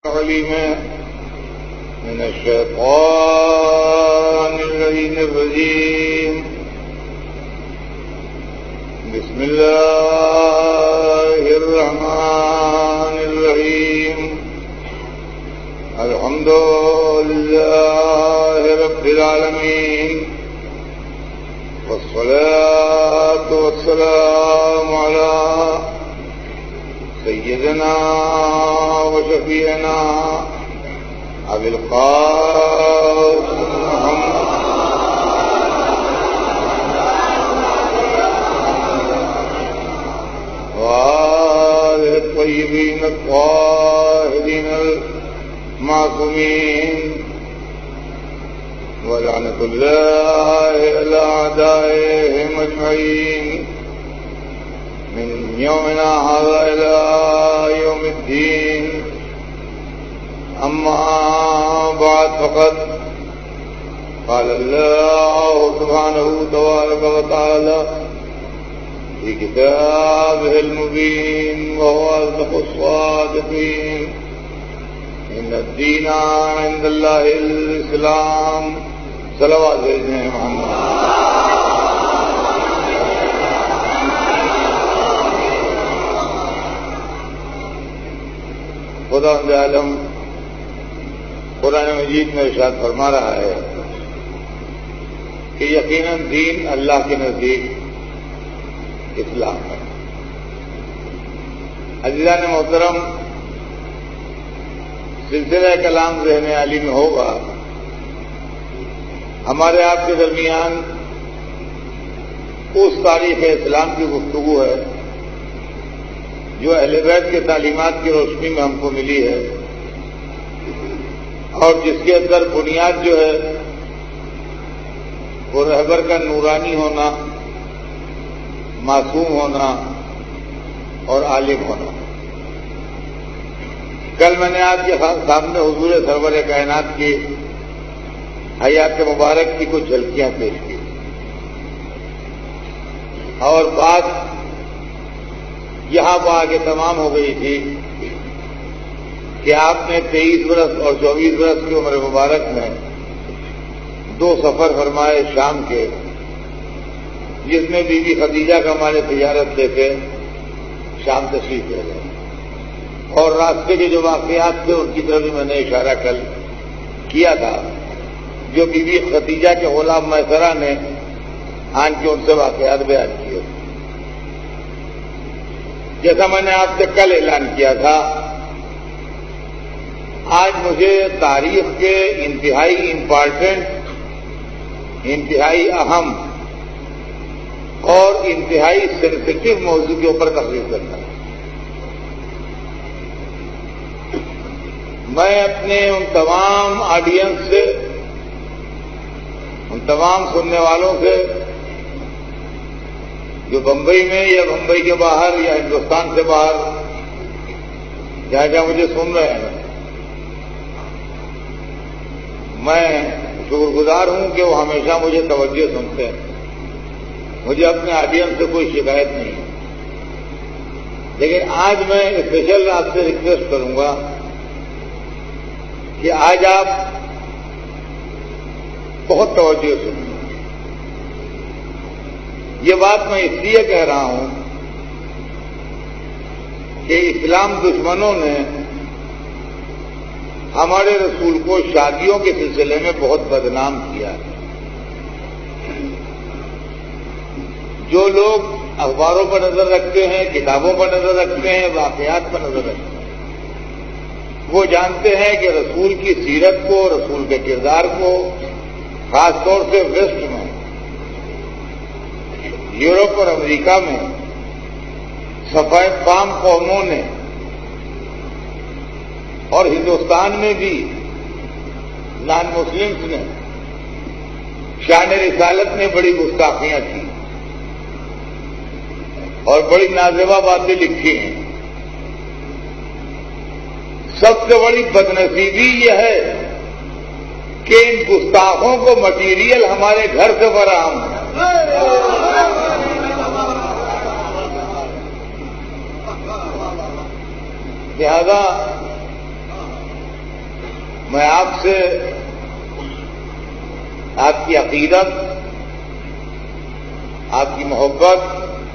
من الشيطان اللعين الرجيم. بسم الله الرحمن الرحيم. الحمد لله رب العالمين، والصلاة والسلام على سيدنا وشفيعنا أبي القاسم محمد وآله الطيبين الطاهرين المعصومين، ولعنة الله على أعدائهم أجمعين من يومنا هذا إلى يوم الدين. أما بعد، فقد قال الله سبحانه تبارك وتعالى في كتابه المبين وهو أصدق الصادقين: إن الدين عند الله الإسلام. صلوات سيدنا محمد. خدا عالم قرآن مجید میں ارشاد فرما رہا ہے کہ یقیناً دین اللہ کے نزدیک اسلام ہے. عزیزان محترم، سلسلہ کلام ذہن علی میں ہوگا. ہمارے آپ کے درمیان اس تاریخ اسلام کی گفتگو ہے جو اہل بیت کے تعلیمات کی روشنی میں ہم کو ملی ہے، اور جس کے اندر بنیاد جو ہے وہ رہبر کا نورانی ہونا، معصوم ہونا اور عالم ہونا. کل میں نے آپ کے سامنے حضور سرور کائنات کی حیات مبارک کی کچھ جھلکیاں پیش کی، اور بات یہاں وہ آگے تمام ہو گئی تھی کہ آپ نے 23 برس اور 24 برس کی عمر مبارک میں 2 سفر فرمائے شام کے، جس میں بی بی خدیجہ کا مال تجارت لے کے شام تشریف لے گئے، اور راستے کے جو واقعات تھے ان کی طرف بھی میں نے اشارہ کل کیا تھا، جو بی بی خدیجہ کے غلام میسرہ نے آن کے ان سے واقعات بیان کیے. جیسا میں نے آپ سے کل اعلان کیا تھا، آج مجھے تاریخ کے انتہائی امپارٹنٹ، انتہائی اہم اور انتہائی سینسیٹیو موضوع کے اوپر تقریر کرنا ہے. میں اپنے ان تمام آڈینس سے، ان تمام سننے والوں سے جو بمبئی میں یا بمبئی کے باہر یا ہندوستان سے باہر جہاں جہاں مجھے سن رہے ہیں، میں شکر گزار ہوں کہ وہ ہمیشہ مجھے توجہ سنتے ہیں. مجھے اپنے آڈینس سے کوئی شکایت نہیں ہے، لیکن آج میں اسپیشل آپ سے ریکویسٹ کروں گا کہ آج آپ بہت توجہ سنیں. یہ بات میں اس لیے کہہ رہا ہوں کہ اسلام دشمنوں نے ہمارے رسول کو شادیوں کے سلسلے میں بہت بدنام کیا ہے. جو لوگ اخباروں پر نظر رکھتے ہیں، کتابوں پر نظر رکھتے ہیں، واقعات پر نظر رکھتے ہیں، وہ جانتے ہیں کہ رسول کی سیرت کو، رسول کے کردار کو، خاص طور سے ویسٹ میں، یورپ اور امریکہ میں سفید فام قوموں نے، اور ہندوستان میں بھی نان مسلمس نے شان رسالت میں بڑی گستاخیاں کی اور بڑی نازیبا باتیں لکھی ہیں. سب سے بڑی بدنصیبی یہ ہے کہ ان گستاخوں کو مٹیریل ہمارے گھر سے فراہم ہے. لہذا میں آپ سے آپ کی عقیدت، آپ کی محبت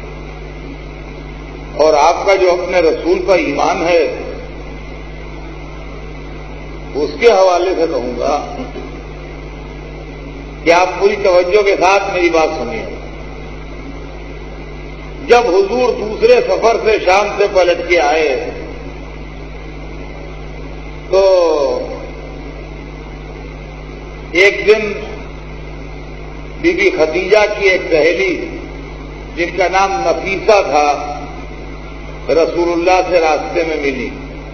اور آپ کا جو اپنے رسول کا ایمان ہے اس کے حوالے سے کہوں گا کہ آپ پوری توجہ کے ساتھ میری بات سنیے۔ جب حضور دوسرے سفر سے شام سے پلٹ کے آئے تو ایک دن بی بی خدیجہ کی ایک سہیلی جن کا نام نفیسہ تھا رسول اللہ سے راستے میں ملی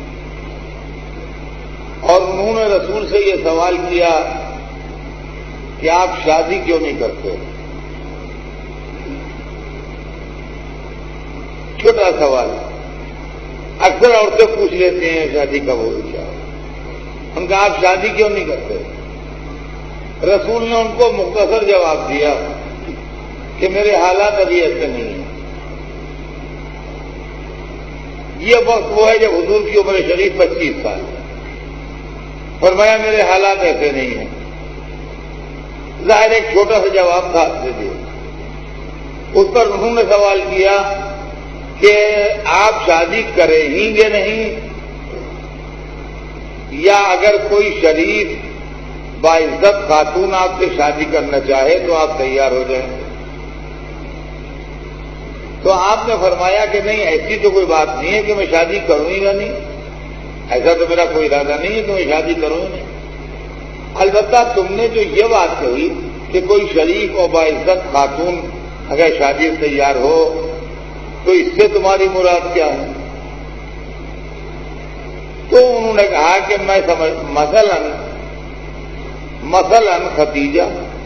اور انہوں نے رسول سے یہ سوال کیا کہ آپ شادی کیوں نہیں کرتے؟ چھوٹا سوال، اکثر عورتیں پوچھ لیتے ہیں شادی کب ہوگی کیا؟ ان کا آپ شادی کیوں نہیں کرتے؟ رسول نے ان کو مختصر جواب دیا کہ میرے حالات ابھی ایسے نہیں ہیں۔ یہ وقت وہ ہے جب حضور کی عمر شریف 25 سال ہے، فرمایا میرے حالات ایسے نہیں ہیں۔ ظاہر ایک چھوٹا سا جواب تھا دے دیا۔ اس پر انہوں نے سوال کیا کہ آپ شادی کریں گے نہیں، یا اگر کوئی شریف باعزت خاتون آپ سے شادی کرنا چاہے تو آپ تیار ہو جائیں؟ تو آپ نے فرمایا کہ نہیں، ایسی تو کوئی بات نہیں ہے کہ میں شادی کروں ہی نہیں، ایسا تو میرا کوئی ارادہ نہیں ہے کہ میں شادی کروں ہی نہیں۔ البتہ تم نے جو یہ بات کہی کہ کوئی شریف اور باعزت خاتون اگر شادی سے تیار ہو تو اس سے تمہاری مراد کیا ہے؟ تو انہوں نے کہا کہ میں مثلاً خدیجہ،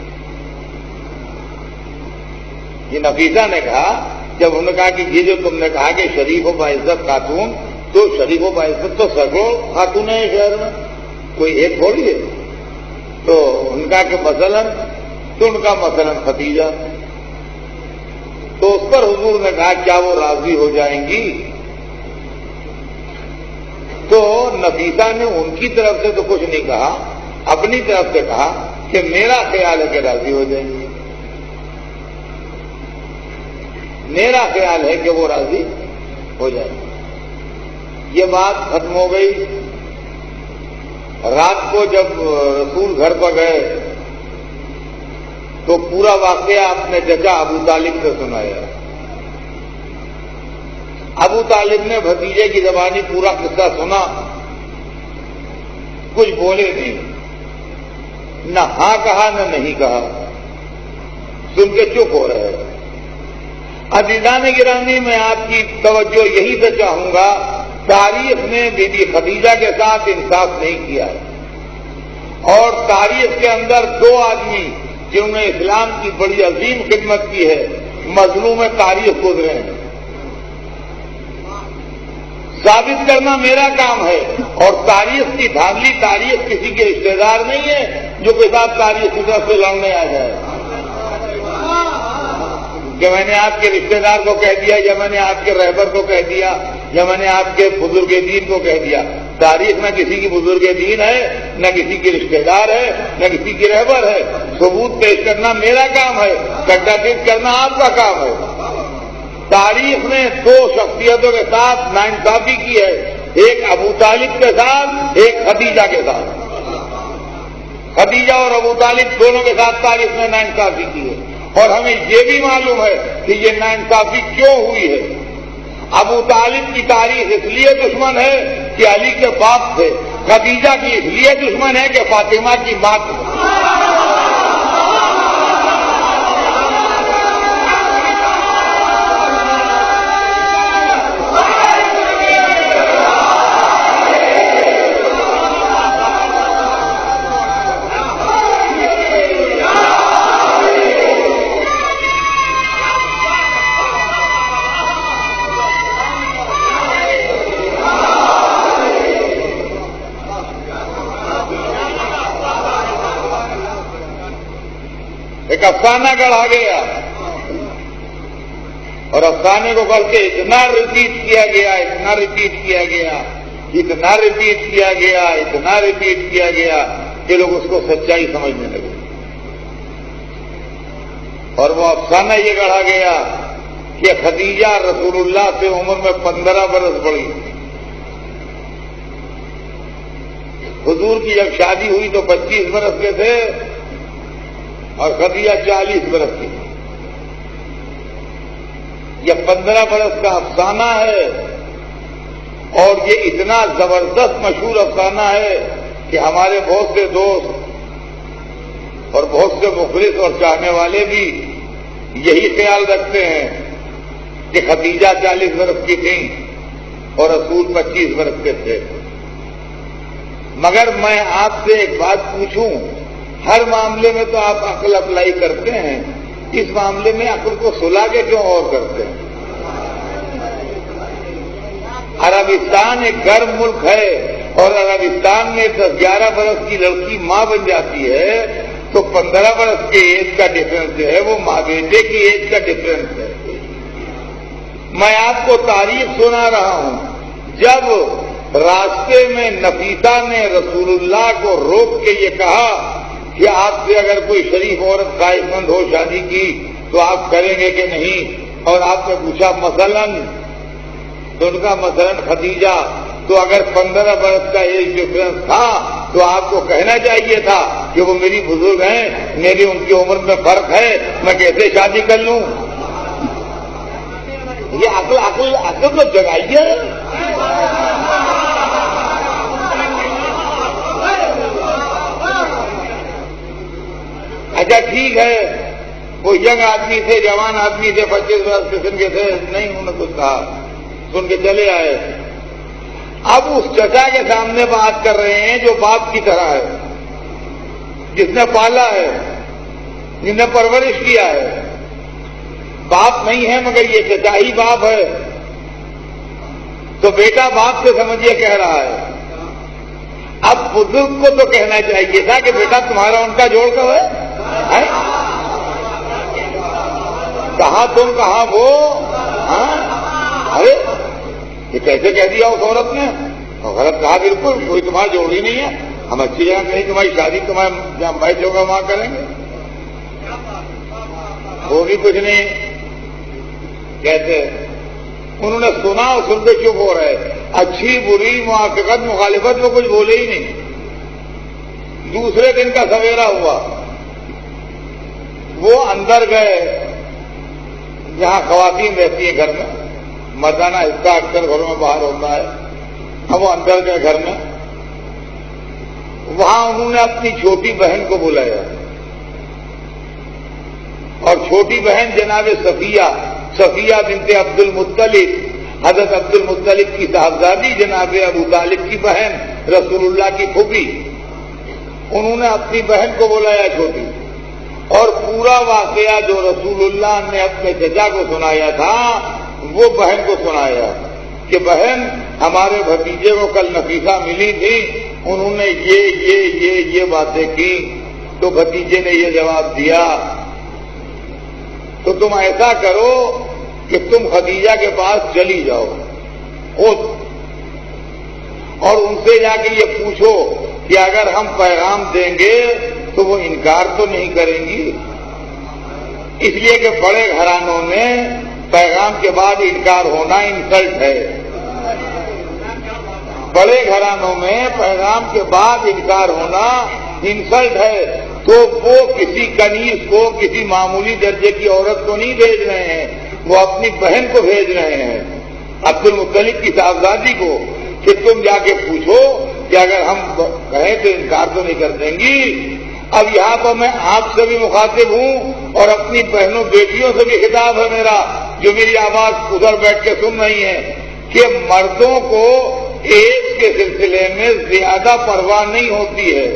یہ نفیسہ نے کہا، جب انہوں نے کہا کہ یہ جو تم نے کہا کہ شریف و باعزت خاتون، تو شریف و باعزت تو سینکڑوں خاتون ہیں شہر میں، کوئی ایک تھوڑی ہے۔ تو ان کا کہ مثلاً، تو ان کا مثلاً خدیجہ۔ تو اس پر حضور نے کہا کیا وہ راضی ہو جائیں گی؟ تو نفیسہ نے ان کی طرف سے تو کچھ نہیں کہا، اپنی طرف سے کہا کہ میرا خیال ہے کہ راضی ہو جائیں گی، میرا خیال ہے کہ وہ راضی ہو جائیں گی۔ یہ بات ختم ہو گئی۔ رات کو جب رسول گھر پر گئے تو پورا واقعہ اپنے چچا ابو طالب سے سنایا۔ ابو طالب نے بھتیجے کی زبانی پورا قصہ سنا، کچھ بولے نہیں، نہ ہاں کہا نہ نہیں کہا، سن کے چپ ہو رہے۔ عزیزان گرامی، میں آپ کی توجہ یہی سے چاہوں گا، تاریخ نے بی بی خدیجہ کے ساتھ انصاف نہیں کیا ہے، اور تاریخ کے اندر دو آدمی جنہوں نے اسلام کی بڑی عظیم خدمت کی ہے، مظلوم تاریخ گزرے ہیں۔ ثابت کرنا میرا کام ہے، اور تاریخ کی دھاندلی، تاریخ کسی کے رشتے دار نہیں ہے جو کے ساتھ تاریخ کی طرف سے لڑنے آ جائے کہ میں نے آپ کے رشتے دار کو کہہ دیا، یا میں نے آپ کے رہبر کو کہہ دیا، یا میں نے آپ کے بزرگ دین کو کہہ دیا۔ تاریخ نہ کسی کی بزرگ دین ہے، نہ کسی کی رشتے دار ہے، نہ کسی کی رہبر ہے۔ ثبوت پیش کرنا میرا کام ہے، کٹا پیش کرنا آپ کا کام ہے۔ تاریخ نے دو شخصیتوں کے ساتھ ناانصافی کی ہے، ایک ابو طالب کے ساتھ، ایک خدیجہ کے ساتھ۔ خدیجہ اور ابو طالب دونوں کے ساتھ تاریخ نے ناانصافی کی ہے، اور ہمیں یہ بھی معلوم ہے کہ یہ ناانصافی کیوں ہوئی ہے۔ ابو طالب کی تاریخ اس لیے دشمن ہے کہ علی کے باپ تھے، خدیجہ کی اس لیے دشمن ہے کہ فاطمہ کی ماں تھی۔ ایک افسانہ گڑھا گیا، اور افسانے کو کر کے اتنا ریپیٹ کیا گیا اتنا ریپیٹ کیا گیا کہ لوگ اس کو سچائی سمجھنے لگے، اور وہ افسانہ یہ گڑھا گیا کہ خدیجہ رسول اللہ سے عمر میں 15 برس بڑی۔ حضور کی جب شادی ہوئی تو 25 برس کے تھے اور خدیجہ 40 برس کی۔ یہ 15 برس کا افسانہ ہے، اور یہ اتنا زبردست مشہور افسانہ ہے کہ ہمارے بہت سے دوست اور بہت سے مخلص اور چاہنے والے بھی یہی خیال رکھتے ہیں کہ خدیجہ 40 برس کی تھیں اور رسول 25 برس کے تھے۔ مگر میں آپ سے ایک بات پوچھوں، ہر معاملے میں تو آپ عقل اپلائی کرتے ہیں، اس معاملے میں عقل کو سلا کے کیوں اور کرتے ہیں؟ عربستان ایک گرم ملک ہے، اور عربستان میں 10-11 برس کی لڑکی ماں بن جاتی ہے تو 15 برس کے ایج کا ڈفرنس جو ہے وہ ماں بیٹے کی ایج کا ڈفرنس ہے۔ میں آپ کو تاریخ سنا رہا ہوں، جب راستے میں نفیسہ نے رسول اللہ کو روک کے یہ کہا کہ آپ سے اگر کوئی شریف عورت خواہش مند ہو شادی کی تو آپ کریں گے کہ نہیں، اور آپ نے پوچھا مثلاً، تو ان کا مثلاً خدیجہ، تو اگر 15 برس کا ایج ڈفرنس تھا تو آپ کو کہنا چاہیے تھا کہ وہ میری بزرگ ہیں، میری ان کی عمر میں فرق ہے، میں کیسے شادی کر لوں؟ یہ عقل تو جگائیے۔ اچھا ٹھیک ہے، وہ ینگ آدمی تھے، جوان آدمی تھے، 25 برس قسم کے تھے، نہیں انہوں نے کچھ کہا، سن کے چلے آئے۔ اب اس چچا کے سامنے بات کر رہے ہیں جو باپ کی طرح ہے، جس نے پالا ہے، جس نے پرورش کیا ہے۔ باپ نہیں ہے مگر یہ چچا ہی باپ ہے، تو بیٹا باپ سے سمجھیے کہہ رہا ہے۔ اب بزرگ کو تو کہنا چاہیے تھا کہ بیٹا تمہارا ان کا جوڑ کب ہے؟ کہاں تم کہاں وہ؟ ارے یہ کیسے کہہ دیا اس عورت نے؟ غلط کہا، بالکل کوئی تمہارا جوڑ ہی نہیں ہے، ہم اچھی جگہ کہیں تمہاری شادی تمہارے جہاں بیٹھ ہوگا وہاں کریں گے، وہ بھی کچھ نہیں کہتے۔ انہوں نے سنا اور سن کے چپ ہو رہے، اچھی بری موافقت مخالفت میں کچھ بولے ہی نہیں۔ دوسرے دن کا سویرا ہوا، وہ اندر گئے جہاں خواتین رہتی ہیں گھر میں، مردانہ حصہ اکثر گھروں میں باہر ہوتا ہے۔ اب وہ اندر گئے گھر میں، وہاں انہوں نے اپنی چھوٹی بہن کو بلایا، اور چھوٹی بہن جناب صفیہ بنت عبد المطلب، حضرت عبد المطلب کی صاحبزادی جناب ابو طالب کی بہن، رسول اللہ کی پھوپھی، انہوں نے اپنی بہن کو بلایا چھوٹی، اور پورا واقعہ جو رسول اللہ نے اپنے چچا کو سنایا تھا وہ بہن کو سنایا کہ بہن ہمارے بھتیجے کو کل نفیسہ ملی تھی، انہوں نے یہ باتیں کی، تو بھتیجے نے یہ جواب دیا، تو تم ایسا کرو کہ تم خدیجہ کے پاس چلی جاؤ خود، اور ان سے جا کے یہ پوچھو کہ اگر ہم پیغام دیں گے تو وہ انکار تو نہیں کریں گی، اس لیے کہ بڑے گھرانوں میں پیغام کے بعد انکار ہونا انسلٹ ہے، بڑے گھرانوں میں پیغام کے بعد انکار ہونا انسلٹ ہے، تو وہ کسی کنیز کو، کسی معمولی درجے کی عورت کو نہیں بھیج رہے ہیں، وہ اپنی بہن کو بھیج رہے ہیں، عبد المطلب کی صاحبزادی کو، کہ تم جا کے پوچھو کہ اگر ہم کہیں تو انکار تو نہیں کر دیں گی۔ اب یہاں پر میں آپ سے بھی مخاطب ہوں اور اپنی بہنوں بیٹیوں سے بھی خطاب ہے میرا، جو میری آواز ادھر بیٹھ کے سن رہی ہیں، کہ مردوں کو ایج کے سلسلے میں زیادہ پرواہ نہیں ہوتی ہے،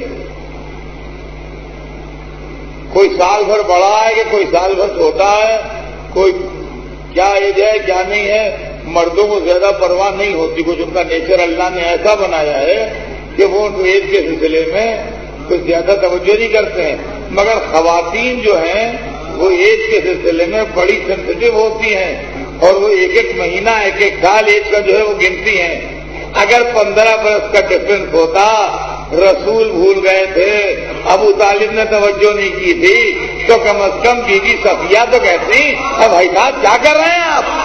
کوئی سال بھر بڑا ہے کہ کوئی سال بھر چھوٹا ہے، کوئی کیا ایج ہے کیا نہیں ہے، مردوں کو زیادہ پرواہ نہیں ہوتی، کچھ ان کا نیچر اللہ نے ایسا بنایا ہے کہ وہ ایج کے سلسلے میں کچھ زیادہ توجہ نہیں کرتے ہیں، مگر خواتین جو ہیں وہ ایج کے سلسلے میں بڑی سینسٹیو ہوتی ہیں، اور وہ ایک ایک مہینہ ایک ایک سال ایج کا جو ہے وہ گنتی ہیں، اگر 15 برس کا ڈفرنس ہوتا، رسول بھول گئے تھے، ابو طالب نے توجہ نہیں کی تھی، تو کم از کم بی بی صفیہ تو کہتی بھائی صاحب کیا کر رہے ہیں آپ؟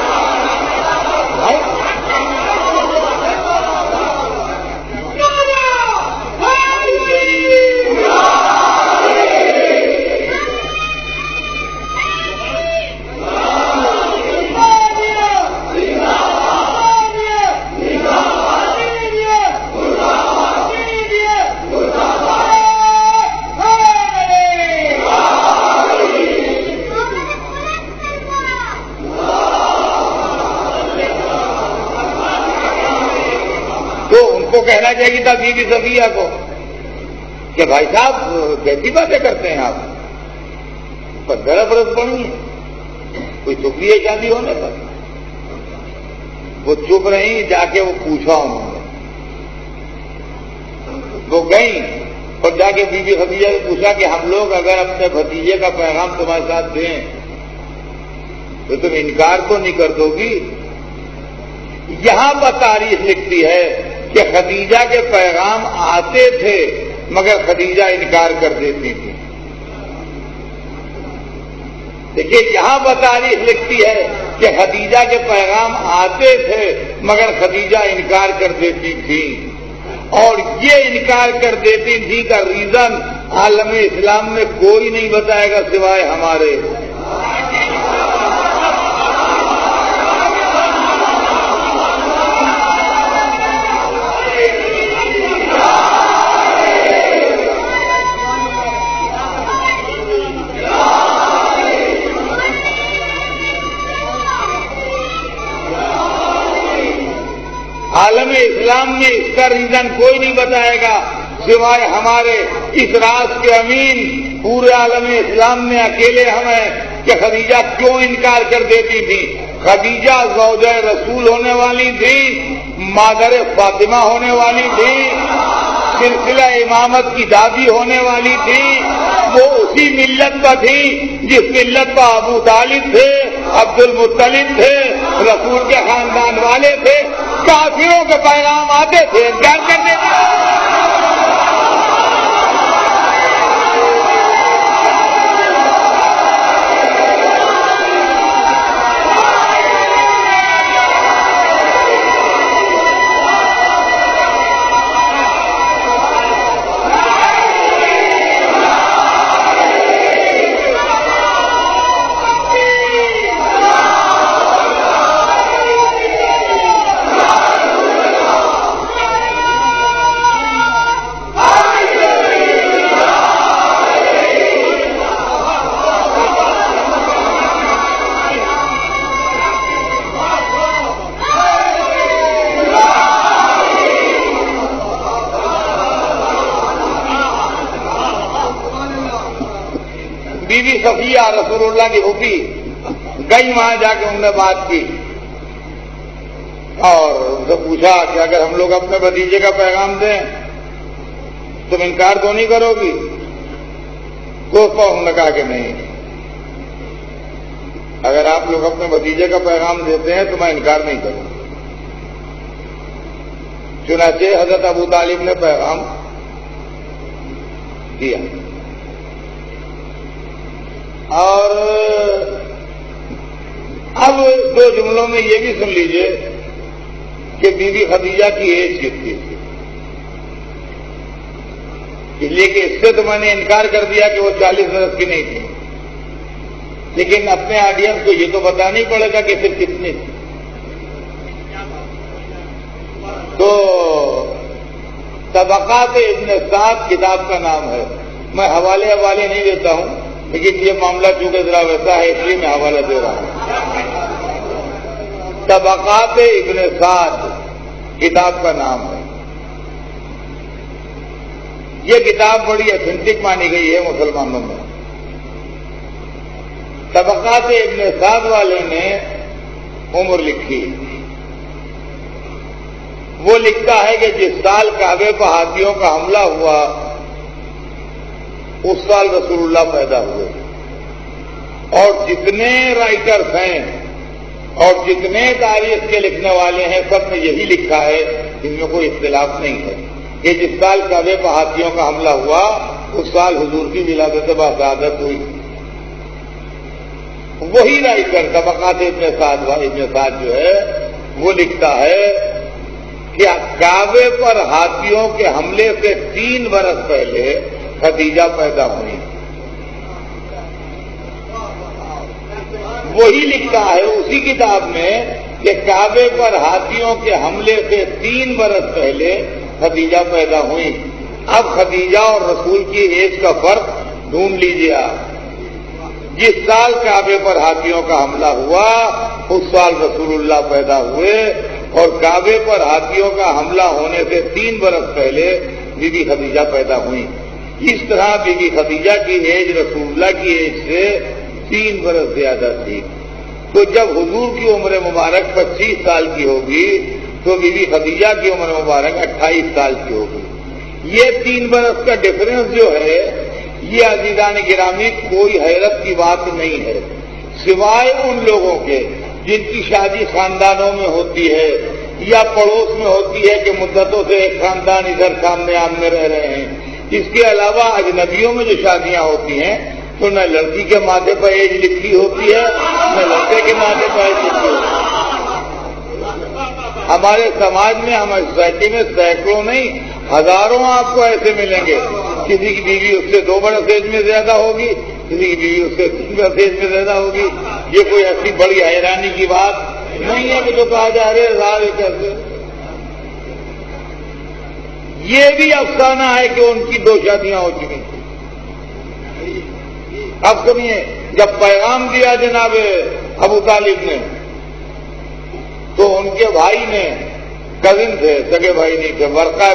کو کہنا چاہیے تھا بی بی صفیہ کو کہ بھائی صاحب کیسی باتیں کرتے ہیں آپ؟ 15 برس پڑھی ہیں، کوئی چپی ہے شادی ہونے پر؟ وہ چپ رہی، جا کے وہ پوچھا انہوں نے، وہ گئیں اور جا کے بی بی خدیجہ سے پوچھا کہ ہم لوگ اگر اپنے بھتیجے کا پیغام تمہارے ساتھ دیں تو تم انکار تو نہیں کر دو گی؟ یہاں پر تاریخ لکھتی ہے کہ خدیجہ کے پیغام آتے تھے مگر خدیجہ انکار کر دیتی تھی۔ دیکھیے یہاں پر تاریخ لکھتی ہے کہ خدیجہ کے پیغام آتے تھے مگر خدیجہ انکار کر دیتی تھی، اور یہ انکار کر دیتی تھی کا ریزن عالم اسلام میں کوئی نہیں بتائے گا سوائے ہمارے۔ عالم اسلام میں اس کا ریزن کوئی نہیں بتائے گا سوائے ہمارے۔ اس راز کے امین پورے عالم اسلام میں اکیلے ہم ہیں کہ خدیجہ کیوں انکار کر دیتی تھی۔ خدیجہ زوجہ رسول ہونے والی تھی، مادر فاطمہ ہونے والی تھی، سلسلہ امامت کی دادی ہونے والی تھی، وہ اسی ملت پر تھی جس ملت پر ابو طالب تھے، عبد المطلب تھے، رسول کے خاندان والے تھے۔ کافروں کے پیغام آتے تھے، انکار کر دیتے تھے۔ بی بی صفیہ رسول اللہ کی پھوپھی گئی، وہاں جا کے انہوں نے بات کی اور ان سے پوچھا کہ اگر ہم لوگ اپنے بھتیجے کا پیغام دیں تم انکار تو نہیں کرو گی؟ تو انہوں نے کہا کہ نہیں، اگر آپ لوگ اپنے بھتیجے کا پیغام دیتے ہیں تو میں انکار نہیں کروں۔ چنانچہ حضرت ابو طالب نے پیغام دیا، اور اب 2 جملوں میں یہ بھی سن لیجئے کہ بی بی خدیجہ کی ایج کتنی تھی، اس لیے کہ اس سے تو میں نے انکار کر دیا کہ وہ 40 برس کی نہیں تھی، لیکن اپنے آڈینس کو یہ تو بتانا ہی پڑے گا کہ پھر کتنی تھی۔ تو طبقات ابن سعد کتاب کا نام ہے، میں حوالے نہیں دیتا ہوں، لیکن یہ معاملہ چونکہ ذرا ویسا ہے اس لیے میں حوالہ دے رہا ہوں۔ طبقات ابن سعد کتاب کا نام ہے، یہ کتاب بڑی اتھینٹک مانی گئی ہے مسلمانوں میں۔ طبقات ابن سعد والے نے عمر لکھی، وہ لکھتا ہے کہ جس سال کعبے پر ہاتھیوں کا حملہ ہوا اس سال رسول اللہ پیدا ہوئے، اور جتنے رائٹرز ہیں اور جتنے تاریخ کے لکھنے والے ہیں سب نے یہی لکھا ہے، ان میں کوئی اختلاف نہیں ہے کہ جس سال کعبے پر ہاتھیوں کا حملہ ہوا اس سال حضور کی ولادت باسعادت ہوئی۔ وہی رائٹر طبقات ابن سعد جو ہے وہ لکھتا ہے کہ کعبے پر ہاتھیوں کے حملے سے 3 برس پہلے خدیجہ پیدا ہوئی۔ وہی لکھتا ہے اسی کتاب میں کہ کعبے پر ہاتھیوں کے حملے سے 3 برس پہلے خدیجہ پیدا ہوئی۔ اب خدیجہ اور رسول کی ایج کا فرق ڈھونڈ لیجیے آپ۔ جس سال کعبے پر ہاتھیوں کا حملہ ہوا اس سال رسول اللہ پیدا ہوئے، اور کعبے پر ہاتھیوں کا حملہ ہونے سے 3 برس پہلے بی بی خدیجہ پیدا ہوئی۔ اس طرح بی بی خدیجہ کی ایج رسول اللہ کی ایج سے 3 برس زیادہ تھی۔ تو جب حضور کی عمر مبارک 25 سال کی ہوگی تو بی بی خدیجہ کی عمر مبارک 28 سال کی ہوگی۔ یہ 3 برس کا ڈفرنس جو ہے یہ عزیزان گرامی کوئی حیرت کی بات نہیں ہے، سوائے ان لوگوں کے جن کی شادی خاندانوں میں ہوتی ہے یا پڑوس میں ہوتی ہے کہ مدتوں سے ایک خاندان ادھر سامنے آمنے رہ رہے ہیں۔ اس کے علاوہ اجنبیوں میں جو شادیاں ہوتی ہیں تو نہ لڑکی کے ماتھے پر ایج لکھی ہوتی ہے نہ لڑکے کے ماتھے پر ایج لکھی ہوتی ہے۔ ہمارے سماج میں ہماری سوسائٹی میں سینکڑوں نہیں ہزاروں آپ کو ایسے ملیں گے، کسی کی بیوی اس سے 2 برس ایج میں زیادہ ہوگی، کسی کی بیوی اس سے 3 برس ایج میں زیادہ ہوگی۔ یہ کوئی ایسی بڑی حیرانی کی بات نہیں ہے کہ جو کہا جا رہے ہزار کیسے۔ یہ بھی افسانہ ہے کہ ان کی 2 شادیاں ہو چکی۔ اب سنیے، جب پیغام دیا جناب ابو طالب نے تو ان کے بھائی نے، کزن تھے، سگے بھائی نہیں تھے، ورقہ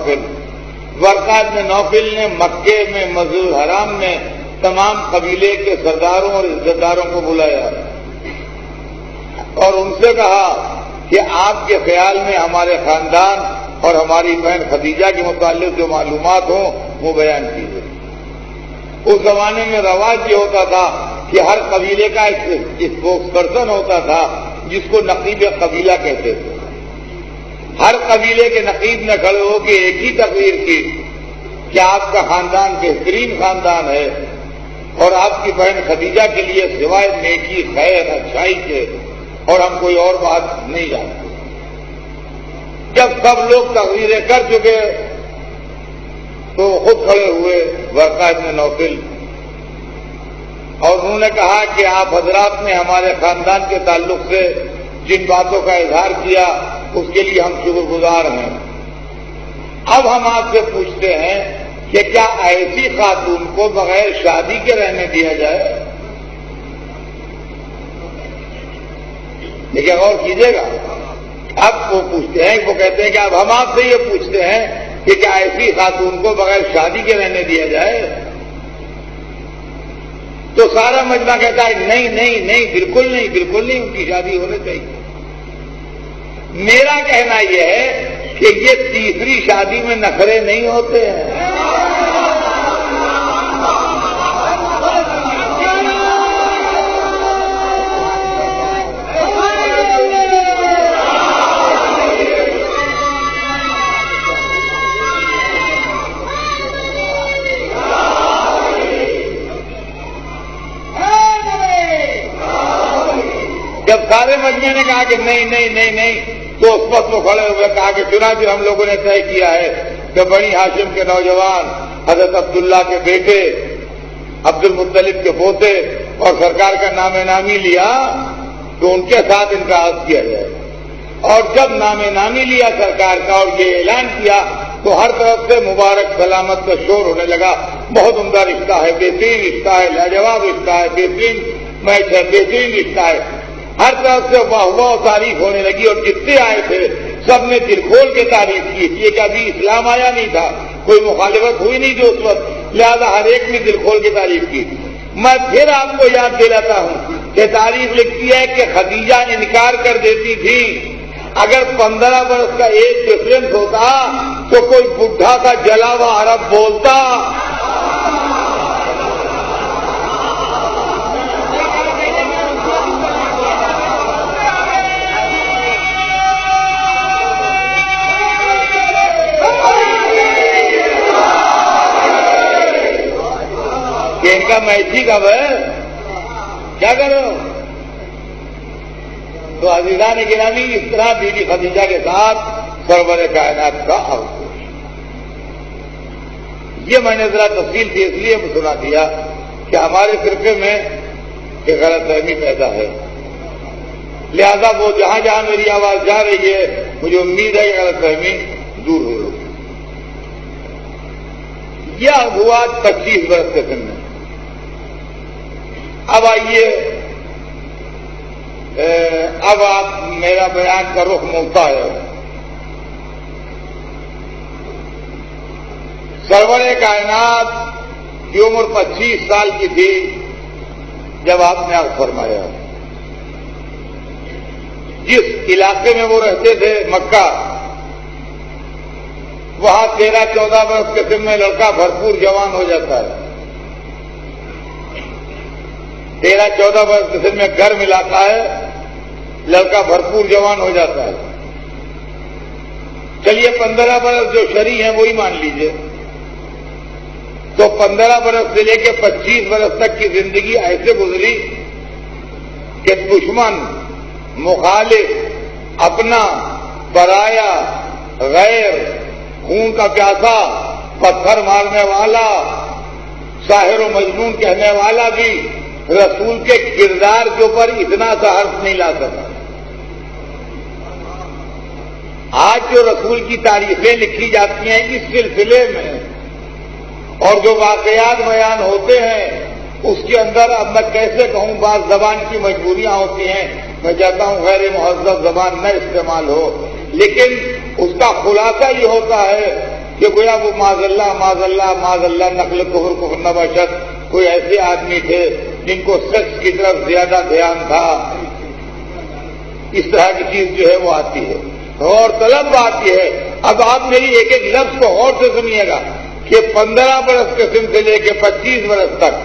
ابن نوفل نے مکے میں مسجد الحرام میں تمام قبیلے کے سرداروں اور عزت داروں کو بلایا اور ان سے کہا کہ آپ کے خیال میں ہمارے خاندان اور ہماری بہن خدیجہ کے متعلق جو معلومات ہوں وہ بیان کیجیے۔ اس زمانے میں رواج یہ ہوتا تھا کہ ہر قبیلے کا ایک اسپوکس پرسن ہوتا تھا جس کو نقیب قبیلہ کہتے تھے۔ ہر قبیلے کے نقیب نے کھڑے ہو کے ایک ہی تقریر کی کہ آپ کا خاندان بہترین خاندان ہے اور آپ کی بہن خدیجہ کے لیے سوائے نیکی، خیر، اچھائی کے اور ہم کوئی اور بات نہیں جانتے۔ جب سب لوگ تقریریں کر چکے تو خود کھڑے ہوئے ورقہ ابن نوفل اور انہوں نے کہا کہ آپ حضرات نے ہمارے خاندان کے تعلق سے جن باتوں کا اظہار کیا اس کے لیے ہم شکر گزار ہیں۔ اب ہم آپ سے پوچھتے ہیں کہ کیا ایسی خاتون کو بغیر شادی کے رہنے دیا جائے؟ لیکن غور کیجیے گا، اب وہ پوچھتے ہیں، وہ کہتے ہیں کہ اب ہم آپ سے یہ پوچھتے ہیں کہ کیا ایسی خاتون کو بغیر شادی کے رہنے دیا جائے؟ تو سارا مجمع کہتا ہے نہیں نہیں نہیں، بالکل نہیں، بالکل نہیں، ان کی شادی ہونے چاہیے۔ میرا کہنا یہ ہے کہ یہ تیسری شادی میں نخرے نہیں ہوتے ہیں۔ جب سارے مجمع نے کہا کہ نہیں نہیں نہیں نہیں تو اس وقت وہ کھڑے ہوئے کہا کہ چنانچہ ہم لوگوں نے طے کیا ہے کہ بنی ہاشم کے نوجوان حضرت عبداللہ کے بیٹے، عبد المطلب کے پوتے اور سرکار کا نام نامی لیا تو ان کے ساتھ ان کا عہد کیا جائے۔ اور جب نام نامی لیا سرکار کا اور یہ اعلان کیا تو ہر طرف سے مبارک سلامت کا شور ہونے لگا، بہت عمدہ رشتہ ہے، بہترین رشتہ ہے، لاجواب رشتہ ہے، بہترین میچ ہے، بہترین رشتہ ہے۔ ہر طرف سے واہ واہ و تعریف ہونے لگی اور جتنے آئے تھے سب نے دل کھول کے تعریف کی۔ یہ کہ ابھی اسلام آیا نہیں تھا، کوئی مخالفت ہوئی نہیں جو اس وقت، لہذا ہر ایک نے دل کھول کے تعریف کی۔ میں پھر آپ کو یاد دلاتا ہوں کہ تاریخ لکھتی ہے کہ خدیجہ انکار کر دیتی تھی۔ اگر 15 برس کا ایج ڈفرنس ہوتا تو کوئی بڈھا کا جلا ہوا عرب بولتا۔ کہا میچی کب ہے، کیا کرو؟ تو عزیزان گرامی اس طرح بیوی خدیجہ کے ساتھ سرور کائنات کا آغوش۔ یہ میں نے ذرا تفصیل تھی اس لیے سنا دیا کہ ہمارے فرقے میں ایک غلط فہمی پیدا ہے، لہذا وہ جہاں جہاں میری آواز جا رہی ہے مجھے امید ہے کہ غلط فہمی دور ہو رہی۔ یہ ہوا 25 برس کے سن میں۔ اب آئیے، اب آپ میرا بیان کا رخ موڑتا ہے۔ سرور کائنات کی عمر 25 سال کی تھی جب آپ نے عرض فرمایا۔ جس علاقے میں وہ رہتے تھے مکہ، وہاں 13-14 برس کے سن میں لڑکا بھرپور جوان ہو جاتا ہے۔ 13-14 برس کے سن میں گرم علاقہ ہے، لڑکا بھرپور جوان ہو جاتا ہے۔ چلیے 15 برس جو شرعی ہیں وہی مان لیجئے، تو 15 برس سے لے کے 25 برس تک کی زندگی ایسے گزری کہ دشمن، مخالف، اپنا، پرایا، غیر، خون کا پیاسا، پتھر مارنے والا، ساحر و مجنون کہنے والا بھی رسول کے کردار کے اوپر اتنا سا حرف نہیں لا سکا۔ آج جو رسول کی تاریخیں لکھی جاتی ہیں اس سلسلے میں اور جو واقعات بیان ہوتے ہیں اس کے اندر اب میں کیسے کہوں، بعض زبان کی مجبوریاں ہوتی ہیں، میں چاہتا ہوں غیر مہذب زبان نہ استعمال ہو، لیکن اس کا خلاصہ یہ ہوتا ہے کہ گویا وہ معاذ اللہ نقل کفر کفر نبشت کوئی ایسے آدمی تھے جن کو سیکس کی طرف زیادہ دھیان تھا، اس طرح کی چیز جو ہے وہ آتی ہے۔ اور طلب بات یہ ہے، اب آپ میری ایک ایک لفظ کو غور سے سنیے گا کہ 15 برس کے سن سے لے کے 25 برس تک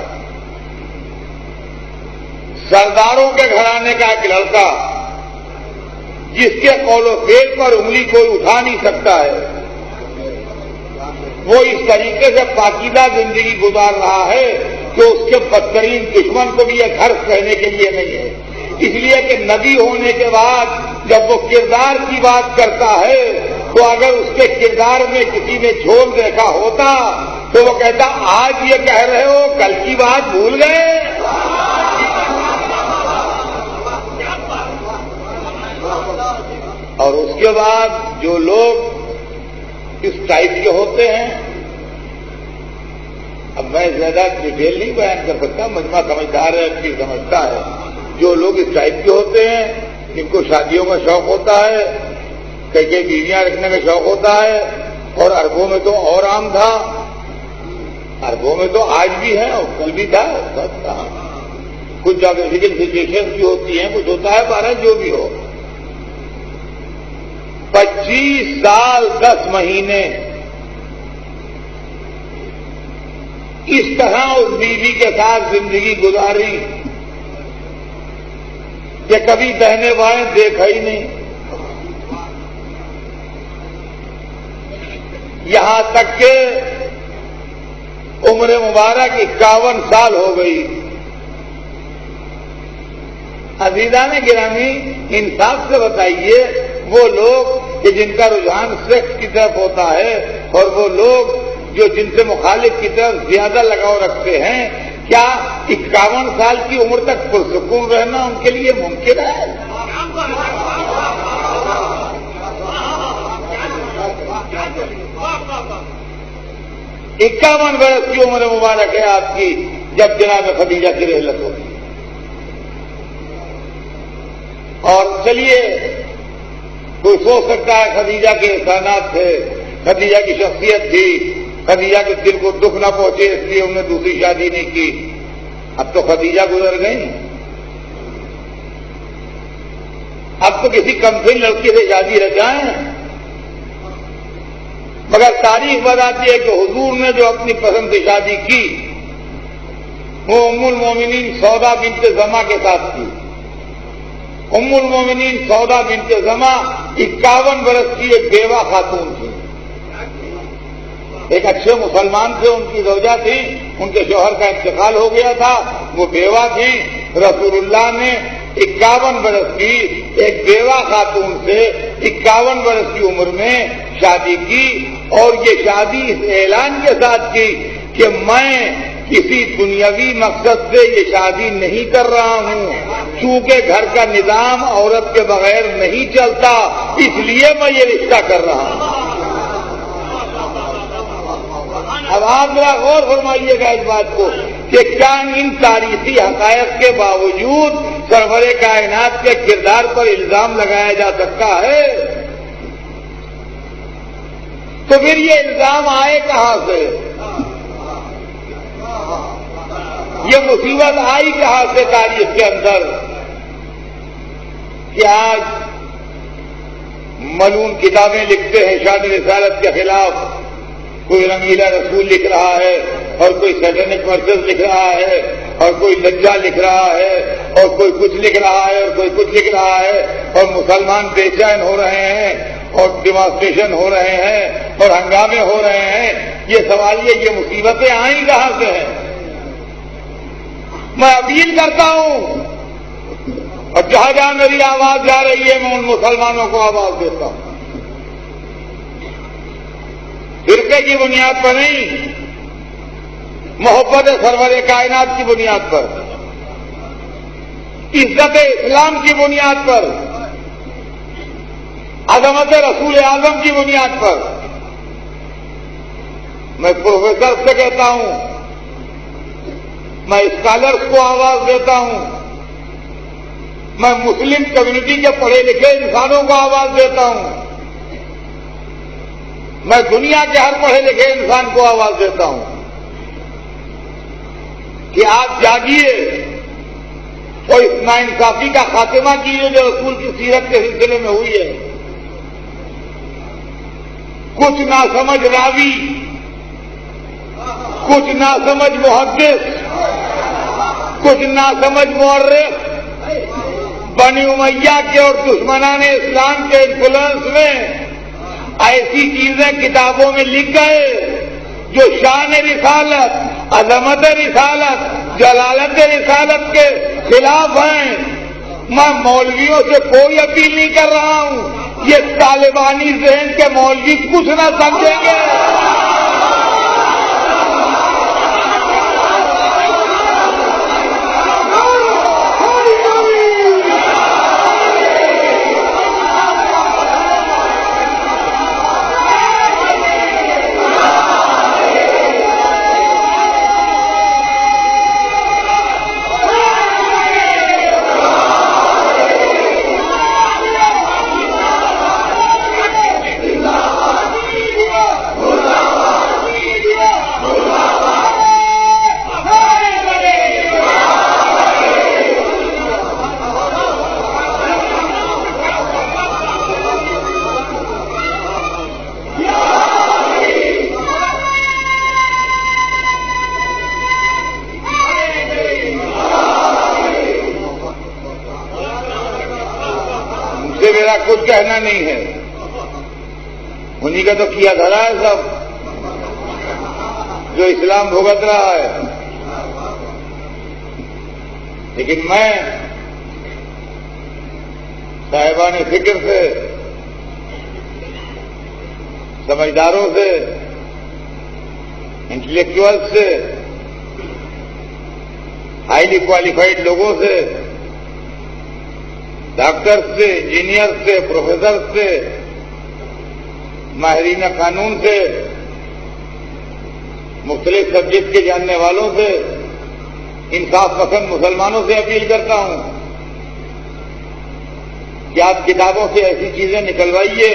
سرداروں کے گھرانے کا ایک لڑکا جس کے قول و فعل پر انگلی کوئی اٹھا نہیں سکتا ہے، وہ اس طریقے سے پاکیزہ زندگی گزار رہا ہے کہ اس کے بدترین دشمن کو بھی یہ گھر کہنے کے لیے نہیں ہے، اس لیے کہ نبی ہونے کے بعد جب وہ کردار کی بات کرتا ہے تو اگر اس کے کردار میں کسی نے جھول دیکھا ہوتا تو وہ کہتا آج یہ کہہ رہے ہو کل کی بات بھول گئے۔ اور اس کے بعد جو لوگ اس ٹائپ کے ہوتے ہیں، اب میں زیادہ ڈیٹیل نہیں بیان کر سکتا، مجمع سمجھدار ہے، اچھی سمجھتا ہے، جو لوگ اس ٹائپ کے ہوتے ہیں جن کو شادیوں کا شوق ہوتا ہے، کئی بیویاں رکھنے کا شوق ہوتا ہے، اور عربوں میں تو اور عام تھا، عربوں میں تو آج بھی ہے اور کل بھی تھا، سب تھا، کچھ جاگرفیکل سچویشن بھی ہوتی ہیں، کچھ ہوتا ہے، بارہ جو بھی ہو۔ 25 سال 10 مہینے اس طرح اس بیوی کے ساتھ زندگی گزاری کہ کبھی دہنے بائیں دیکھا ہی نہیں، یہاں تک کہ عمر مبارک 51 سال ہو گئی۔ عزیزان گرامی، انصاف سے بتائیے، وہ لوگ کہ جن کا رجحان سیکس کی طرف ہوتا ہے اور وہ لوگ جو جن سے مخالف کی طرف زیادہ لگاؤ رکھتے ہیں، کیا 51 سال کی عمر تک پرسکون رہنا ان کے لیے ممکن ہے؟ 51 برس کی عمر مبارک ہے آپ کی جب جناب خدیجہ کی رحلت ہوگی۔ اور چلیے، کوئی سوچ سکتا ہے خدیجہ کے احسانات تھے، خدیجہ کی شخصیت تھی، خدیجہ کے دل کو دکھ نہ پہنچے اس لیے انہوں نے دوسری شادی نہیں کی۔ اب تو خدیجہ گزر گئی، اب تو کسی کمسن لڑکی سے شادی رچائیں، مگر تاریخ بتاتی ہے کہ حضور نے جو اپنی پسند سے شادی کی وہ ام المومنین سودا بنت زمع کے ساتھ کی۔ ام المومنین سودا بنت زمع 51 برس کی ایک بیوہ خاتون تھی، ایک اچھے مسلمان تھے، ان کی زوجہ تھی، ان کے شوہر کا انتقال ہو گیا تھا، وہ بیوہ تھی. رسول اللہ نے 51 برس کی ایک بیوہ خاتون سے 51 برس کی عمر میں شادی کی، اور یہ شادی اس اعلان کے ساتھ کی کہ میں کسی دنیاوی مقصد سے یہ شادی نہیں کر رہا ہوں، چونکہ گھر کا نظام عورت کے بغیر نہیں چلتا، اس لیے میں یہ رشتہ کر رہا ہوں. اب آپ ذرا غور فرمائیے گا اس بات کو کہ کیا ان تاریخی حقائق کے باوجود سرور کائنات کے کردار پر الزام لگایا جا سکتا ہے؟ تو پھر یہ الزام آئے کہاں سے؟ یہ مصیبت آئی کہاں سے تاریخ کے اندر کہ آج ملعون کتابیں لکھتے ہیں شان رسالت کے خلاف، کوئی رنگیلا رسول لکھ رہا ہے، اور کوئی سیٹنک مرکز لکھ رہا ہے، اور کوئی لجا لکھ رہا ہے، اور کوئی کچھ لکھ رہا ہے، اور کوئی کچھ لکھ رہا ہے، اور مسلمان بے چین ہو رہے ہیں، اور ڈیمانسٹریشن ہو رہے ہیں، اور ہنگامے ہو رہے ہیں. یہ سوال یہ مصیبتیں آئیں کہاں سے ہیں؟ میں اپیل کرتا ہوں، اور جہاں جہاں میری آواز جا رہی ہے میں ان مسلمانوں کو آواز دیتا ہوں، فرقے کی بنیاد پر نہیں، محبت سرور کائنات کی بنیاد پر، عزت اسلام کی بنیاد پر، عظمت رسول اعظم کی بنیاد پر میں پروفیسر سے کہتا ہوں، میں اسکالرس کو آواز دیتا ہوں، میں مسلم کمیونٹی کے پڑھے لکھے انسانوں کو آواز دیتا ہوں، میں دنیا کے ہر پڑھے لکھے انسان کو آواز دیتا ہوں کہ آپ جاگیے اور اس ناانصافی کا خاتمہ کیجیے جو رسول کی سیرت کے سلسلے میں ہوئی ہے. کچھ ناسمجھ راوی، کچھ ناسمجھ محدث، کچھ ناسمجھ مورخ بنی امیہ کے اور دشمنان اسلام کے انفلوئنس میں ایسی چیزیں کتابوں میں لکھ گئے جو شان رسالت، عظمت رسالت، جلالت رسالت کے خلاف ہیں. میں مولویوں سے کوئی اپیل نہیں کر رہا ہوں، یہ طالبانی ذہن کے مولوی کچھ نہ سمجھیں گے. میرا کچھ کہنا نہیں ہے، انہی کا تو کیا دھرا ہے سب جو اسلام بھگت رہا ہے. لیکن میں صاحبان فکر سے، سمجھداروں سے، انٹلیکچوئل سے، ہائیلی کوالیفائڈ لوگوں سے، ڈاکٹر سے، انجینئر سے، پروفیسر سے، ماہرین قانون سے، مختلف سبجیکٹ کے جاننے والوں سے، انصاف پسند مسلمانوں سے اپیل کرتا ہوں کہ آپ کتابوں سے ایسی چیزیں نکلوائیے.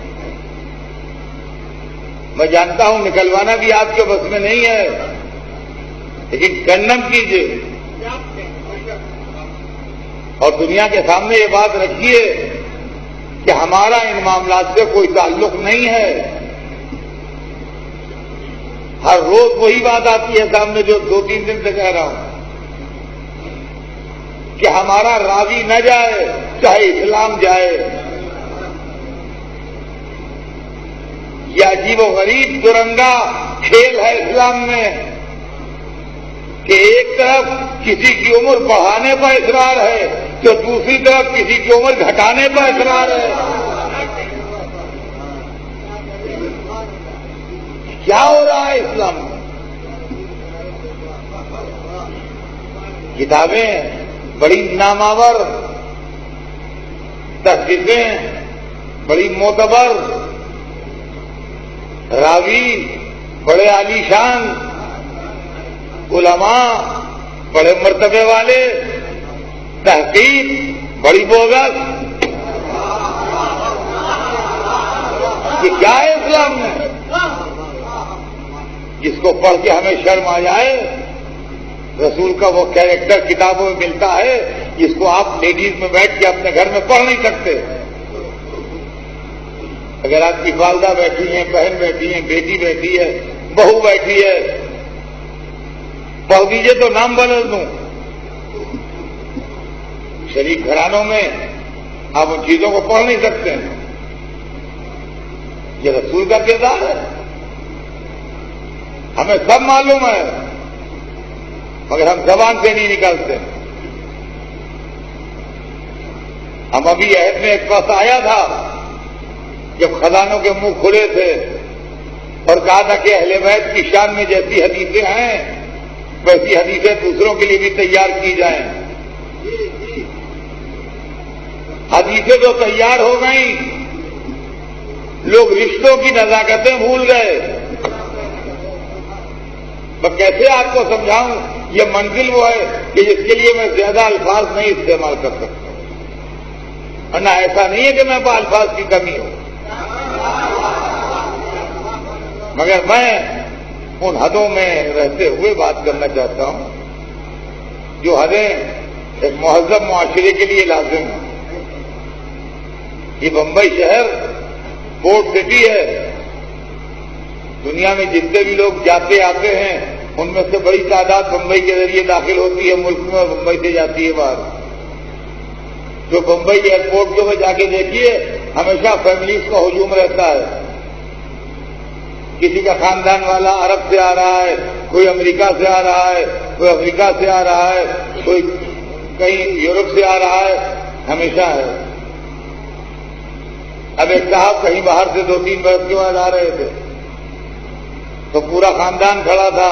میں جانتا ہوں نکلوانا بھی آپ کے بس میں نہیں ہے، لیکن کنڈم کیجیے اور دنیا کے سامنے یہ بات رکھیے کہ ہمارا ان معاملات سے کوئی تعلق نہیں ہے. ہر روز وہی بات آتی ہے سامنے جو 2-3 دن سے کہہ رہا ہوں کہ ہمارا راوی نہ جائے چاہے اسلام جائے. یہ عجیب و غریب درنگا کھیل ہے اسلام میں کہ ایک طرف کسی کی عمر بڑھانے پر اصرار ہے تو دوسری طرف کسی کی عمر گھٹانے پر اصرار ہے. کیا ہو رہا ہے اسلام میں؟ کتابیں بڑی نامآور، تحقیقیں بڑی معتبر، راوی بڑے عالی شان، علماء بڑے مرتبے والے، تحقیق بڑی بوگس. یہ کیا ہے اسلام میں؟ جس کو پڑھ کے ہمیں شرم آ جائے. رسول کا وہ کیریکٹر کتابوں میں ملتا ہے جس کو آپ لیڈیز میں بیٹھ کے اپنے گھر میں پڑھ نہیں سکتے. اگر آپ کی والدہ بیٹھی ہیں، بہن بیٹھی ہیں، بیٹی بیٹھی ہے، بہو بیٹھی ہے، پڑھ دیجیے تو نام بدل دوں. شریف گھرانوں میں آپ ان چیزوں کو پڑھ نہیں سکتے ہیں. یہ رسول کا کردار ہے. ہمیں سب معلوم ہے مگر ہم زبان سے نہیں نکالتے. ہم ابھی عہد میں ایک وقت آیا تھا جب خزانوں کے منہ کھلے تھے اور کہا تھا کہ اہل بیت کی شان میں جیسی حدیثیں ہیں ویسی حدیثیں دوسروں کے لیے بھی تیار کی جائیں. حدیثیں تو تیار ہو گئیں، لوگ رشتوں کی نزاکتیں بھول گئے. میں کیسے آپ کو سمجھاؤں؟ یہ منزل وہ ہے کہ جس کے لیے میں زیادہ الفاظ نہیں استعمال کر سکتا. ورنہ ایسا نہیں ہے کہ میں الفاظ کی کمی ہو، مگر میں ان حدوں میں رہتے ہوئے بات کرنا چاہتا ہوں جو حدیں ایک مہذب معاشرے کے لیے لازم ہیں. یہ بمبئی شہر پورٹ سٹی ہے. دنیا میں جتنے بھی لوگ جاتے آتے ہیں ان میں سے بڑی تعداد بمبئی کے ذریعے داخل ہوتی ہے ملک میں اور بمبئی سے جاتی ہے باہر. جو بمبئی ایئرپورٹ کے جا کے دیکھیے ہمیشہ فیملیز کا ہجوم رہتا ہے. کسی کا خاندان والا عرب سے آ رہا ہے، کوئی امریکہ سے آ رہا ہے، کوئی افریقہ سے آ رہا ہے، کوئی کہیں یورپ سے آ رہا ہے، ہمیشہ ہے. اب ایک صاحب کہیں باہر سے 2-3 برس کے بعد آ رہے تھے تو پورا خاندان کھڑا تھا.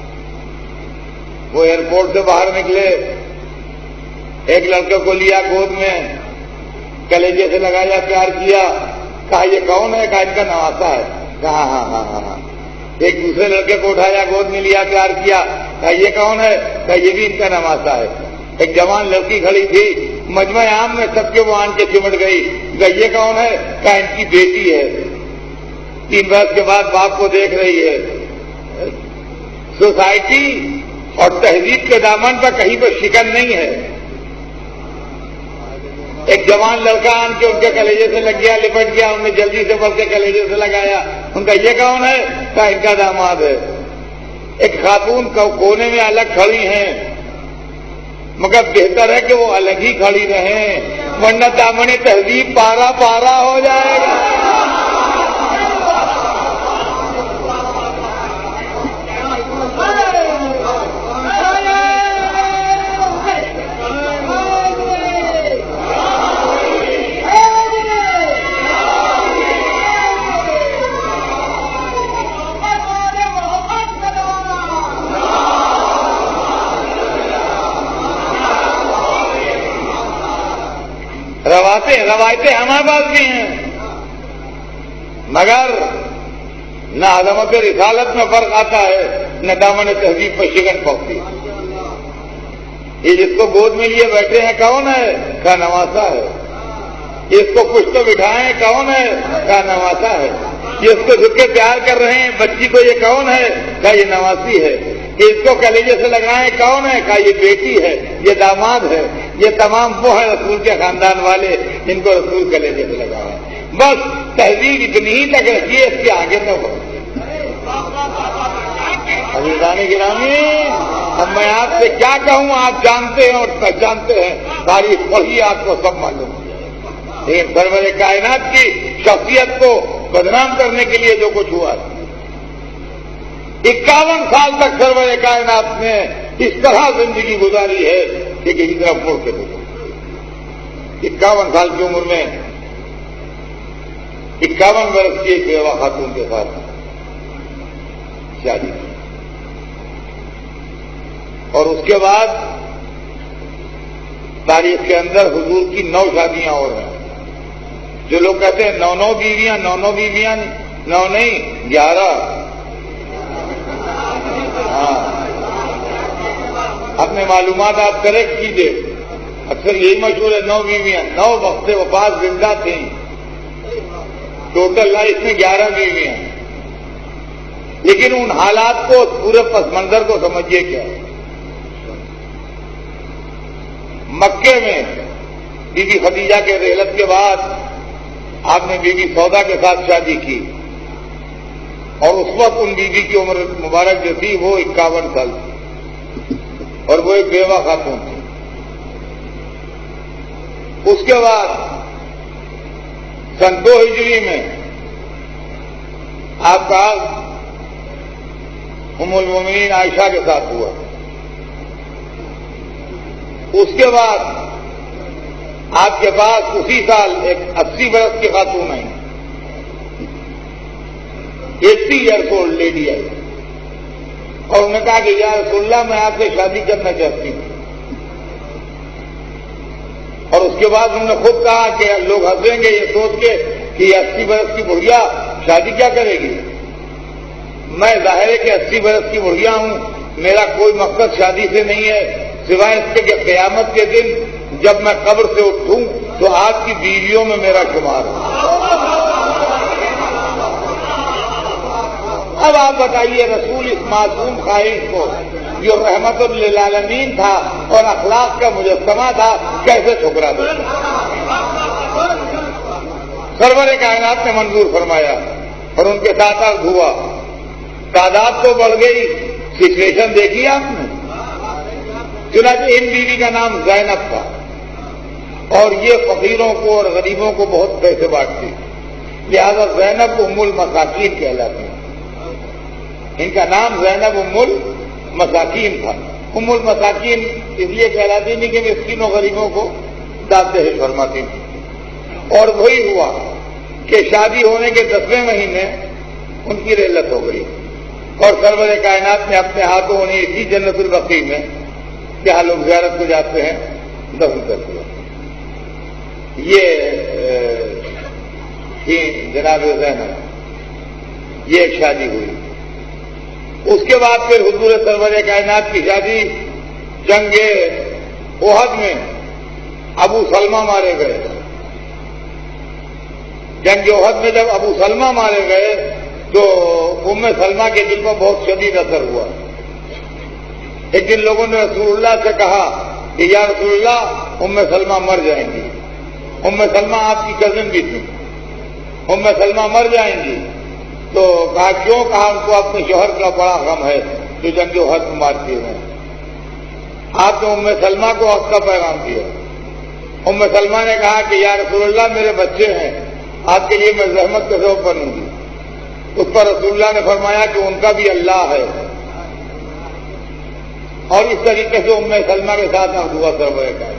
وہ ایئرپورٹ سے باہر نکلے، ایک لڑکے کو لیا گود میں، کلیجے سے لگایا، پیار کیا. کہا یہ کون ہے؟ کہا ان کا نواسا ہے. کہا ہاں ہاں ہاں ہاں. ایک دوسرے لڑکے کو اٹھایا، گود میں لیا، پیار کیا. کہا یہ کون ہے؟ کہا یہ بھی ان کا نواسا ہے. ایک جوان لڑکی کھڑی تھی مجمع عام میں، سب کے وہ آن کے چمٹ گئی. کہا یہ کون ہے؟ کہا ان کی بیٹی ہے. 3 برس کے بعد باپ کو دیکھ رہی ہے. سوسائٹی اور تہذیب کے دامن پر کہیں پر شکن نہیں ہے. ایک جوان لڑکا آن کے ان کے کلیجے سے لگ گیا، لپٹ گیا، انہوں نے جلدی سے بڑھ کے کلیجے سے لگایا. ان کا یہ کون ہے؟ کہا ان کا داماد ہے. ایک خاتون کونے میں الگ کھڑی ہیں مگر بہتر ہے کہ وہ الگ ہی کھڑی رہیں ورنہ دامن تہذیب پارا پارا ہو جائے گا. روایتیں ہمارے پاس بھی ہیں مگر نہ عظمت رسالت میں فرق آتا ہے نہ دامن تہذیب پر شکن پڑتی. یہ جس کو گود میں لیے بیٹھے ہیں کون ہے؟ کہا نواسا ہے. اس کو کچھ تو بٹھائیں کون ہے؟ کہا نواسا ہے. جس کو جھک کے پیار کر رہے ہیں بچی کو یہ کون ہے؟ کہا یہ نواسی ہے. اس کو کلیجے سے لگائیں کون ہے؟ کہا یہ بیٹی ہے، یہ داماد ہے. یہ تمام وہ ہے رسول کے خاندان والے جن کو رسول کلیجے سے لگائیں. بس تہذیب اتنی ہی تک رکھیے، اس کے آگے نہ ہو. عزیزان گرامی، اب میں آپ سے کیا کہوں؟ آپ جانتے ہیں اور پہچانتے ہیں، تاریخ وہی آپ کو سب معلوم ہے. لیکن سرور کائنات کی شخصیت کو بدنام کرنے کے لیے جو کچھ ہوا. 51 سال تک سرور کائنات نے اس طرح زندگی گزاری ہے کہ کسی طرف مڑ کے دیکھو. 51 سال کی عمر میں 51 برس کی ایک بیوہ خاتون کے ساتھ شادی کی. اور اس کے بعد تاریخ کے اندر حضور کی 9 شادیاں اور ہیں. جو لوگ کہتے ہیں 9 بیویاں 9 بیویاں 9 نہیں 11. ہاں اپنے معلومات آپ کریکٹ کیجیے. اکثر یہی مشہور ہے 9 بیویاں. 9 وقت وفات زندہ تھیں. ٹوٹل لائف میں 11 بیویاں. لیکن ان حالات کو پورے پس منظر کو سمجھیے کیا. مکے میں بی بی خدیجہ کے رحلت کے بعد آپ نے بی بی سودا کے ساتھ شادی کی اور اس وقت ان بیوی کی عمر مبارک جو تھی وہ 51 سال اور وہ ایک بیوہ خاتون تھی. اس کے بعد سن 2 ہجری میں آپ کا ام المومنین عائشہ کے ساتھ ہوا. اس کے بعد آپ کے پاس اسی سال ایک 80 برس کی خاتون آئی. 80 ایئرس اولڈ لیڈی آئی اور انہوں نے کہا کہ یا رسول اللہ میں آپ سے شادی کرنا چاہتی ہوں. اور اس کے بعد انہوں نے خود کہا کہ لوگ ہنسیں گے یہ سوچ کے کہ یہ 80 برس کی بڑھیا شادی کیا کرے گی. میں ظاہر ہے کہ 80 برس کی بڑھیا ہوں. میرا کوئی مقصد شادی سے نہیں ہے سوائے اس کے کہ قیامت کے دن جب میں قبر سے اٹھوں تو آپ کی بیویوں میں میرا شمار ہو. اب آپ بتائیے رسول اس معصوم خواہش کو جو رحمت للعالمین تھا اور اخلاق کا مجسمہ تھا کیسے ٹھکرا دے. سرور کائنات نے منظور فرمایا اور ان کے ساتھ عرض ہوا. تعداد تو بڑھ گئی. سچویشن دیکھی آپ نے. چنانچہ ان بیوی کا نام زینب تھا اور یہ فقیروں کو اور غریبوں کو بہت پیسے بانٹتی. لہذا زینب ام المساکین کہلاتی. ان کا نام زینب ام المساکین تھا. ام المساکین اس لیے کہلاتی نہیں کہ مسکین و غریبوں کو داد دہیج فرماتی تھی. اور وہی ہوا کہ شادی ہونے کے 10ویں مہینے ان کی رحلت ہو گئی اور سرور کائنات نے اپنے ہاتھوں انہیں اسی جنت البقیع میں جہاں لوگ زیارت کو جاتے ہیں دفن کر دیا. یہ تھی جناب زینب. یہ ایک شادی ہوئی. اس کے بعد پھر حضور سرور کائنات کی شادی جنگ احد میں ابو سلمہ مارے گئے. جنگ احد میں جب ابو سلمہ مارے گئے تو ام سلمہ کے دل پر بہت شدید اثر ہوا. ایک دن لوگوں نے رسول اللہ سے کہا کہ یا رسول اللہ ام سلمہ مر جائیں گی. ام سلمہ آپ کی کزن بھی تھی. ام سلمہ مر جائیں گی. تو کہا کیوں؟ کہا ان کو اپنے شوہر کا بڑا غم ہے جو جنگ احد میں مار دیے ہیں. آپ نے ام سلمہ کو حق کا پیغام دیا. ام سلمہ نے کہا کہ یا رسول اللہ میرے بچے ہیں آپ کے لیے میں زحمت کیسے بنوں گی. اس پر رسول اللہ نے فرمایا کہ ان کا بھی اللہ ہے. اور اس طریقے سے ام سلمہ کے ساتھ ہوا سرور کا.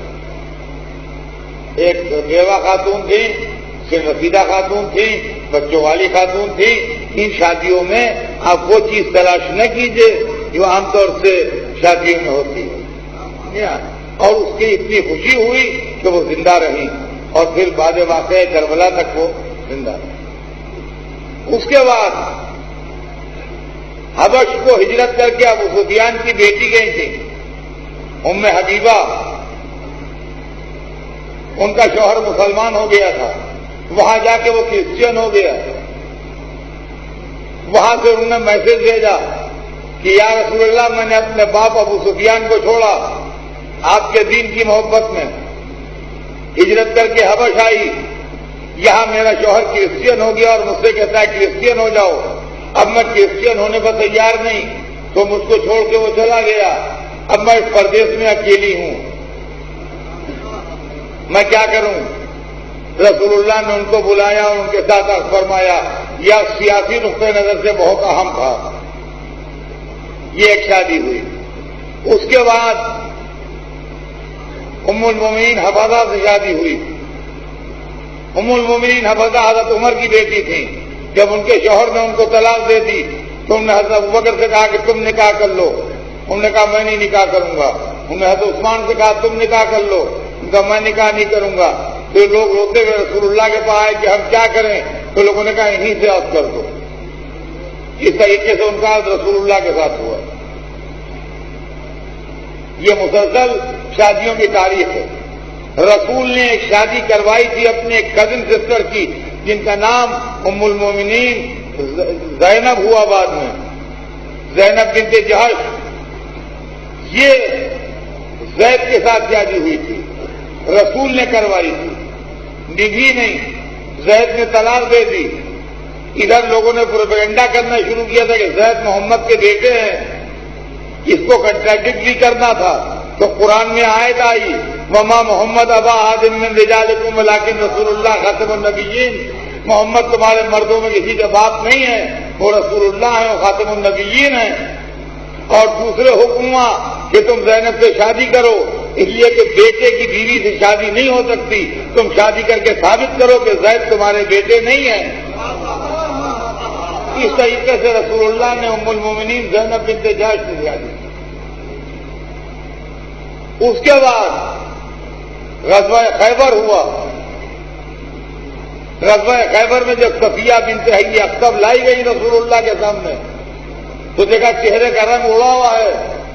ایک بیوہ خاتون تھی پھر رسیدہ خاتون تھی بچوں والی خاتون تھی. ان شادیوں میں آپ وہ چیز تلاش نہ کیجیے جو عام طور سے شادیوں میں ہوتی ہے. اور اس کی اتنی خوشی ہوئی کہ وہ زندہ رہی اور پھر بعد واقعہ کربلا تک وہ زندہ رہی. اس کے بعد حبش کو ہجرت کر کے ابو سفیان کی بیٹی گئی تھی ام حبیبہ. ان کا شوہر مسلمان ہو گیا تھا. وہاں جا کے وہ کرسچین ہو گیا. وہاں سے انہوں نے میسج بھیجا کہ یا رسول اللہ میں نے اپنے باپ ابو سفیان کو چھوڑا آپ کے دین کی محبت میں ہجرت کر کے حبش آئی. یہاں میرا شوہر کرسچین ہو گیا اور مجھ سے کہتا ہے کرسچین ہو جاؤ. اب میں کرسچین ہونے پر تیار نہیں تو مجھ کو چھوڑ کے وہ چلا گیا. اب میں اس پردیس میں اکیلی ہوں. میں کیا کروں؟ رسول اللہ نے ان کو بلایا اور ان کے ساتھ فرمایا یا سیاسی نقطۂ نظر سے بہت اہم تھا. یہ ایک شادی ہوئی. اس کے بعد ام المومنین حفصہ سے شادی ہوئی. ام المومنین حفصہ حضرت عمر کی بیٹی تھیں. جب ان کے شوہر نے ان کو طلاق دے دی تو انہوں نے حضرت ابوبکر سے کہا کہ تم نکاح کر لو. انہوں نے کہا میں نہیں نکاح کروں گا. انہوں نے حضرت عثمان سے کہا تم نکاح کر لو. ان کا میں نکاح نہیں کروں گا. پھر لوگ روتے ہوئے رسول اللہ کے پاس آئے کہ ہم کیا کریں؟ تو لوگوں نے کہا یہیں سے عقد کر دو. اس طریقے سے ان کا عقد رسول اللہ کے ساتھ ہوا. یہ مسلسل شادیوں کی تاریخ ہے. رسول نے ایک شادی کروائی تھی اپنے ایک کزن سسٹر کی جن کا نام ام المومنین زینب ہوا بعد میں، زینب بنت جہش. یہ زید کے ساتھ شادی ہوئی تھی، رسول نے کروائی تھی. نبھی نہیں، زید نے طلاق دے دی. ادھر لوگوں نے پروپیگنڈا کرنا شروع کیا تھا کہ زید محمد کے بیٹے ہیں. اس کو کنٹراڈکٹ بھی کرنا تھا تو قرآن میں آیت آئی وما محمد ابا احد من رجالکم ولکن رسول اللہ خاتم النبیین. محمد تمہارے مردوں میں کسی کا باپ نہیں ہے، وہ رسول اللہ ہے، وہ خاتم النبیین ہے. اور دوسرے حکم ہوا کہ تم زینب سے شادی کرو، اس لیے کہ بیٹے کی بیوی سے شادی نہیں ہو سکتی. تم شادی کر کے ثابت کرو کہ زید تمہارے بیٹے نہیں ہیں. اس طریقے سے رسول اللہ نے ام المومنین زینب بنت جہش سے شادی. اس کے بعد غزوہ خیبر ہوا. غزوہ خیبر میں جب صفیہ بنت حیی اخطب لائی گئی رسول اللہ کے سامنے تو دیکھا چہرے کا رنگ اڑا ہوا ہے.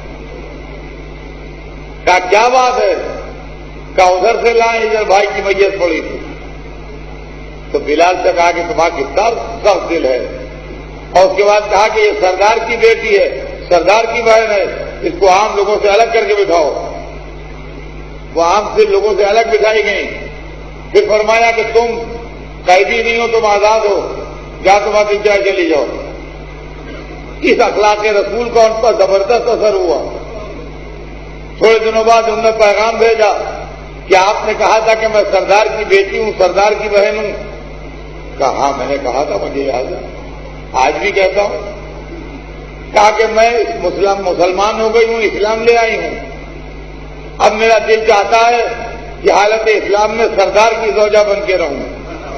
کہا کیا بات ہے؟ کہا ادھر سے لائیں، ادھر بھائی کی میت پڑی تھی. تو بلال سے کہا کہ تمہارا کتنا سخت دل ہے. اور اس کے بعد کہا کہ یہ سردار کی بیٹی ہے، سردار کی بہن ہے، اس کو عام لوگوں سے الگ کر کے بٹھاؤ. وہ عام سے لوگوں سے الگ بٹھائی گئی. پھر فرمایا کہ تم قیدی نہیں ہو، تم آزاد ہو، جا تمہاری جگہ چلی جاؤ. اس اخلاق رسول کا ان پر زبردست اثر ہوا. تھوڑے دنوں بعد انہوں نے پیغام بھیجا کہ آپ نے کہا تھا کہ میں سردار کی بیٹی ہوں، سردار کی بہن ہوں. کہا ہاں میں نے کہا تھا، مجھے یاد ہے، آج بھی کہتا ہوں. کہا کہ میں مسلمان ہو گئی ہوں، اسلام لے آئی ہوں. اب میرا دل چاہتا ہے کہ حالت اسلام میں سردار کی زوجہ بن کے رہوں.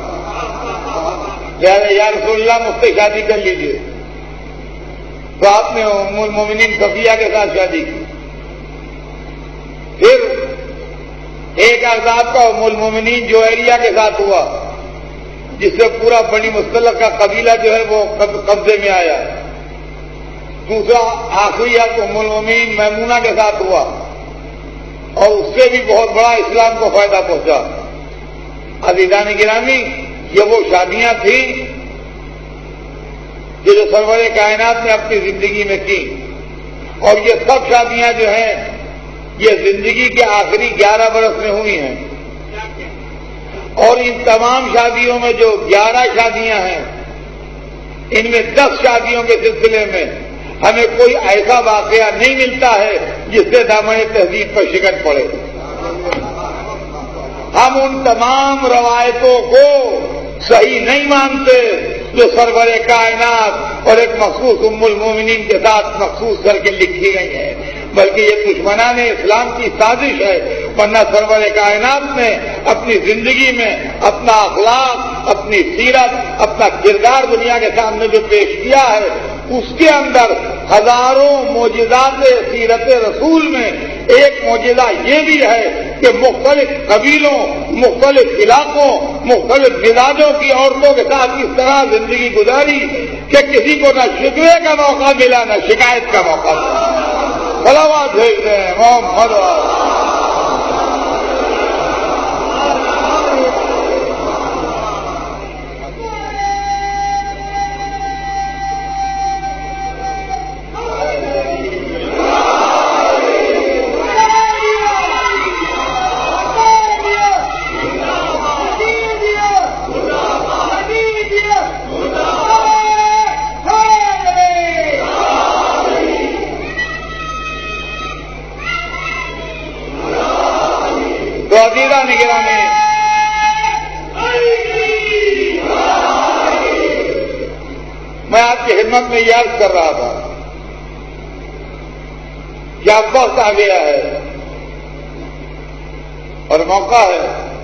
یا رسول اللہ مجھ سے شادی کر لیجیے. تو آپ نے ام المومنین صفیہ کے ساتھ شادی کی. پھر ایک عذاب کا ام المومنین جوہریہ کے ساتھ ہوا جس سے پورا بنی مصطلق کا قبیلہ جو ہے وہ قبضے میں آیا. دوسرا آخری عذاب ام المومنین میمونہ کے ساتھ ہوا اور اس سے بھی بہت بڑا اسلام کو فائدہ پہنچا. عزیزان گرامی، یہ وہ شادیاں تھیں جو سرور کائنات نے اپنی زندگی میں کی. اور یہ سب شادیاں جو ہیں یہ زندگی کے آخری 11 برس میں ہوئی ہیں. اور ان تمام شادیوں میں جو 11 شادیاں ہیں ان میں 10 شادیوں کے سلسلے میں ہمیں کوئی ایسا واقعہ نہیں ملتا ہے جس سے دامن تہذیب پر شکن پڑے. ہم ان تمام روایتوں کو صحیح نہیں مانتے جو سرور کائنات اور ایک مخصوص ام المومنین کے ساتھ مخصوص کر کے لکھی گئی ہیں، بلکہ یہ دشمنان اسلام کی سازش ہے. ورنہ سرور کائنات نے اپنی زندگی میں اپنا اخلاق، اپنی سیرت، اپنا کردار دنیا کے سامنے جو پیش کیا ہے اس کے اندر ہزاروں معجزات سیرت رسول میں ایک معجزہ یہ بھی ہے کہ مختلف قبیلوں، مختلف علاقوں، مختلف مزاجوں کی عورتوں کے ساتھ اس طرح زندگی گزاری کہ کسی کو نہ شکوے کا موقع ملا نہ شکایت کا موقع ملا. صلوات بھیجتے ہیں محمد. کی خدمت میں یہ عرض کر رہا تھا کہ اب وقت آ گیا ہے اور موقع ہے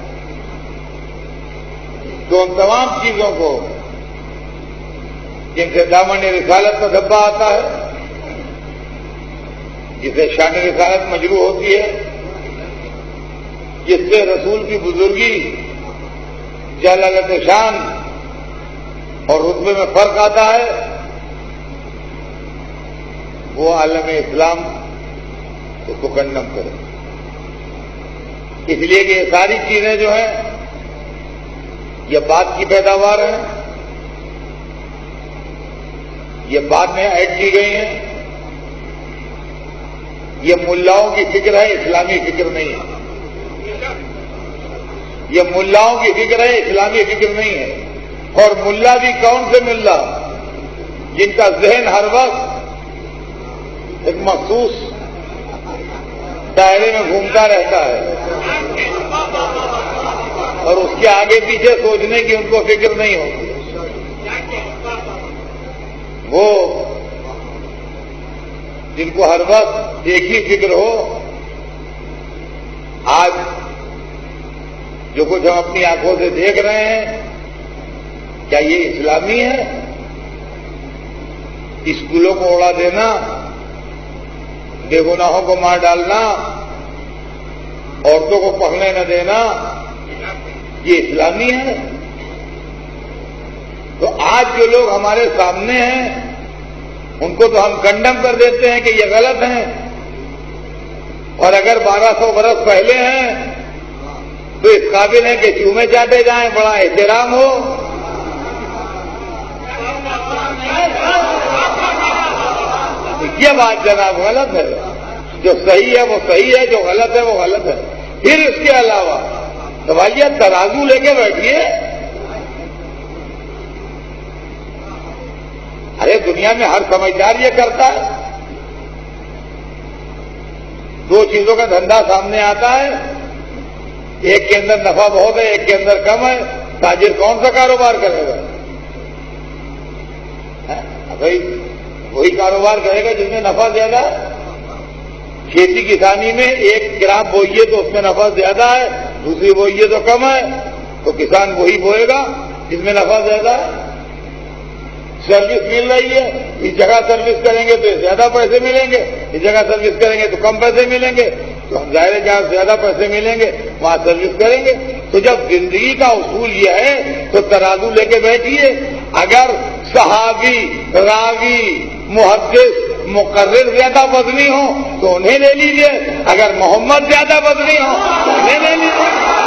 کہ ان تمام چیزوں کو جن سے دامن رسالت کا دھبا آتا ہے، جسے شان رسالت مجروح ہوتی ہے، جس سے رسول کی بزرگی جلالت شان اور رتبے میں فرق آتا ہے، وہ عالم اسلام اس کو کنڈم کرے. اس لیے کہ یہ ساری چیزیں جو ہیں یہ بات کی پیداوار ہیں، یہ بعد میں ایڈ کی گئی ہیں. یہ ملاؤں کی فکر ہے، اسلامی فکر نہیں ہے. یہ ملاؤں کی فکر ہے، اسلامی فکر نہیں ہے. اور ملا بھی کون سے ملا؟ جن کا ذہن ہر وقت ایک مخصوص دائرے میں گھومتا رہتا ہے اور اس کے آگے پیچھے سوچنے کی ان کو فکر نہیں ہوتی. وہ جن کو ہر وقت ایک ہی فکر ہو، آج جو کچھ ہم اپنی آنکھوں سے دیکھ رہے ہیں کیا یہ اسلامی ہے؟ اسکولوں کو اڑا دینا، بے گناہوں کو مار ڈالنا، عورتوں کو پڑھنے نہ دینا، یہ اسلامی ہے؟ تو آج جو لوگ ہمارے سامنے ہیں ان کو تو ہم کنڈم کر دیتے ہیں کہ یہ غلط ہیں، اور اگر 1200 برس پہلے ہیں تو اس قابل ہیں کہ چومے چاٹے جائیں، بڑا احترام ہو. یہ بات جناب غلط ہے. جو صحیح ہے وہ صحیح ہے، جو غلط ہے وہ غلط ہے. پھر اس کے علاوہ تو بھائی ترازو لے کے بیٹھیے. ارے دنیا میں ہر سمجھدار یہ کرتا ہے. دو چیزوں کا دھندا سامنے آتا ہے، ایک کے اندر نفع بہت ہے، ایک کے اندر کم ہے. تاجر کون سا کاروبار کرے گا؟ بھائی وہی کاروبار کرے گا جس میں نفع زیادہ ہے. کھیتی کسانی میں ایک گرام بوئیے تو اس میں نفع زیادہ ہے، دوسری بوئیے تو کم ہے، تو کسان وہی بوئے گا جس میں نفع زیادہ ہے. سروس مل رہی ہے، اس جگہ سروس کریں گے تو زیادہ پیسے ملیں گے، اس جگہ سروس کریں گے تو کم پیسے ملیں گے. تو ہم ظاہر ہے جہاں زیادہ پیسے ملیں گے وہاں سروس کریں گے. تو جب زندگی کا اصول یہ ہے تو ترازو لے کے بیٹھیے. اگر صحابی، راوی، محدث، مقرر زیادہ وزنی ہو تو انہیں لے لیجیے، اگر محمد زیادہ وزنی ہو تو انہیں لے لیجیے.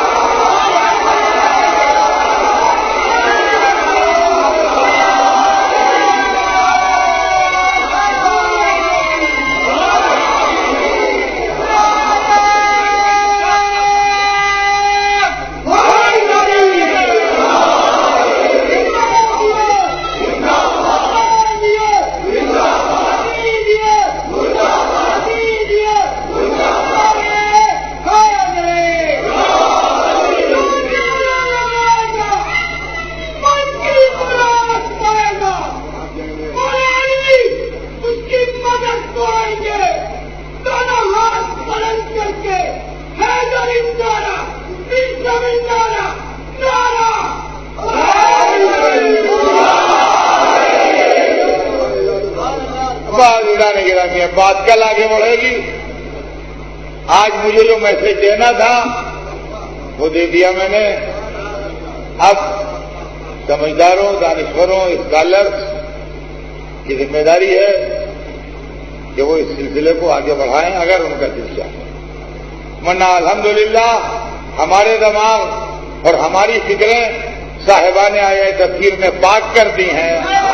بات کل آگے بڑھے گی. آج مجھے جو میسج دینا تھا وہ دے دیا میں نے. اب سمجھداروں، دانشوروں، اسکالرس کی ذمہ داری ہے کہ وہ اس سلسلے کو آگے بڑھائیں اگر ان کا دل چاہے. ورنہ الحمدللہ ہمارے دماغ اور ہماری فکریں صاحبان آیا تفسیر میں پاک کر دی ہیں.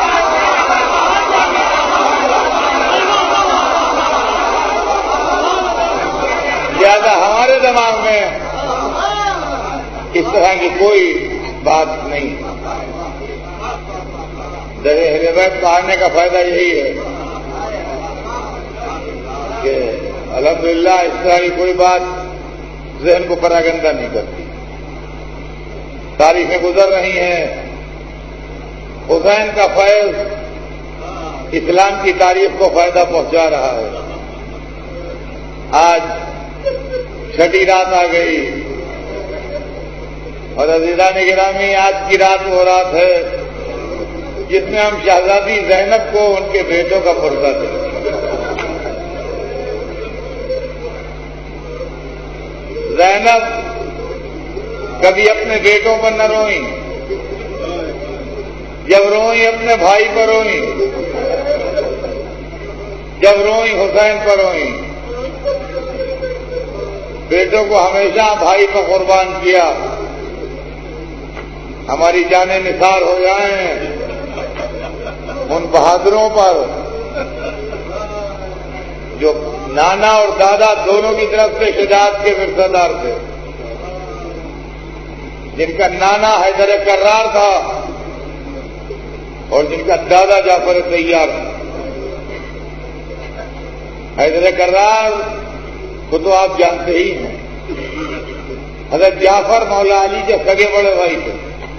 لہذا ہمارے دماغ میں اس طرح کی کوئی بات نہیں. درے اہل بیت پڑھنے کا فائدہ یہی ہے کہ الحمدللہ اس طرح کی کوئی بات ذہن کو پراگندہ نہیں کرتی. تاریخیں گزر رہی ہیں. حسین کا فیض اسلام کی تاریخ کو فائدہ پہنچا رہا ہے۔ آج چھٹی رات آ گئی اور عزیزان گرامی، آج کی رات وہ رات ہے جس میں ہم شہزادی زینب کو ان کے بیٹوں کا پرچہ دیں۔ زینب کبھی اپنے بیٹوں پر نہ روئیں، جب روئیں اپنے بھائی پر روئیں، جب روئیں حسین پر روئیں۔ بیٹوں کو ہمیشہ بھائی پر قربان کیا۔ ہماری جانیں نثار ہو جائیں ان بہادروں پر جو نانا اور دادا دونوں کی طرف سے شجاعت کے ورثہ تھے، جن کا نانا حیدر کرار تھا اور جن کا دادا جعفر طیار تھا۔ حیدر کرار کو تو آپ جانتے ہی ہیں، حضرت جعفر مولا علی کے سگے بڑے بھائی تھے۔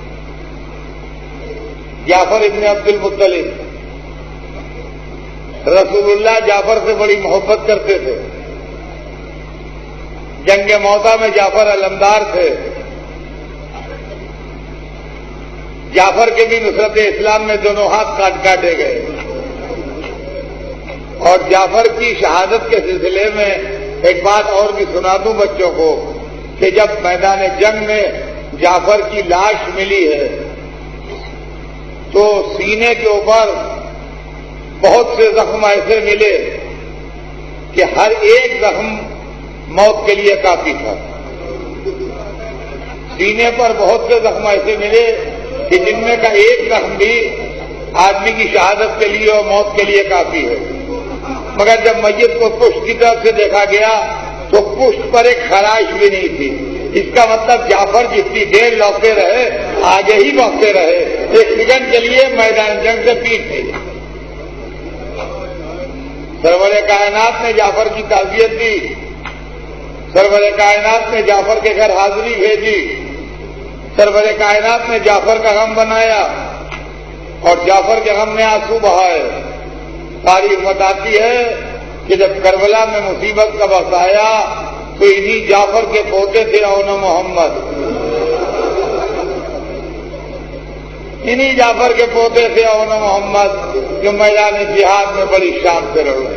جعفر ابن عبد المطلب، رسول اللہ جعفر سے بڑی محبت کرتے تھے۔ جنگ موتا میں جعفر علمدار تھے۔ جعفر کے بھی نصرت اسلام میں دونوں ہاتھ کاٹے گئے، اور جعفر کی شہادت کے سلسلے میں ایک بات اور بھی سنا دوں بچوں کو کہ جب میدان جنگ میں جعفر کی لاش ملی ہے تو سینے کے اوپر بہت سے زخم ایسے ملے کہ ہر ایک زخم موت کے لیے کافی تھا۔ سینے پر بہت سے زخم ایسے ملے کہ جن میں کا ایک زخم بھی آدمی کی شہادت کے لیے اور موت کے لیے کافی ہے۔ مگر جب میت کو پشت کی طرف سے دیکھا گیا تو پشت پر ایک خراش بھی نہیں تھی۔ اس کا مطلب جعفر جتنی دیر لوٹتے رہے آگے ہی بڑھتے رہے، ایک سیکنڈ کے لیے میدان جنگ سے پیٹ نہیں۔ سرور کائنات نے جعفر کی تعزیت دی، سرور کائنات نے جعفر کے گھر حاضری بھیجی، سرور کائنات نے جعفر کا غم بنایا اور جعفر کے غم میں آنسو بہائے۔ تاریخ بتاتی ہے کہ جب کربلا میں مصیبت کا وقت آیا تو انہی جعفر کے پوتے تھے اون محمد، انہی جعفر کے پوتے تھے اون محمد جو میدان جہاد میں بڑی شان سے لڑے۔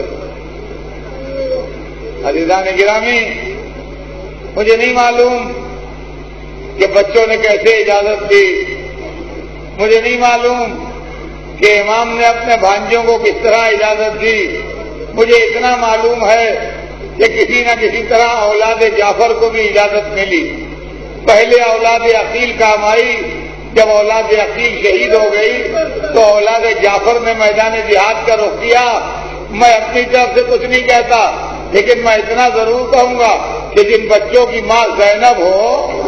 عزیزان گرامی، مجھے نہیں معلوم کہ بچوں نے کیسے اجازت دی، مجھے نہیں معلوم کہ امام نے اپنے بھانجوں کو کس طرح اجازت دی، مجھے اتنا معلوم ہے کہ کسی نہ کسی طرح اولاد جعفر کو بھی اجازت ملی۔ پہلے اولاد عقیل کام آئی، جب اولاد عقیل شہید ہو گئی تو اولاد جعفر نے میدان جہاد کا رخ کیا۔ میں اپنی طرف سے کچھ نہیں کہتا، لیکن میں اتنا ضرور کہوں گا کہ جن بچوں کی ماں زینب ہو،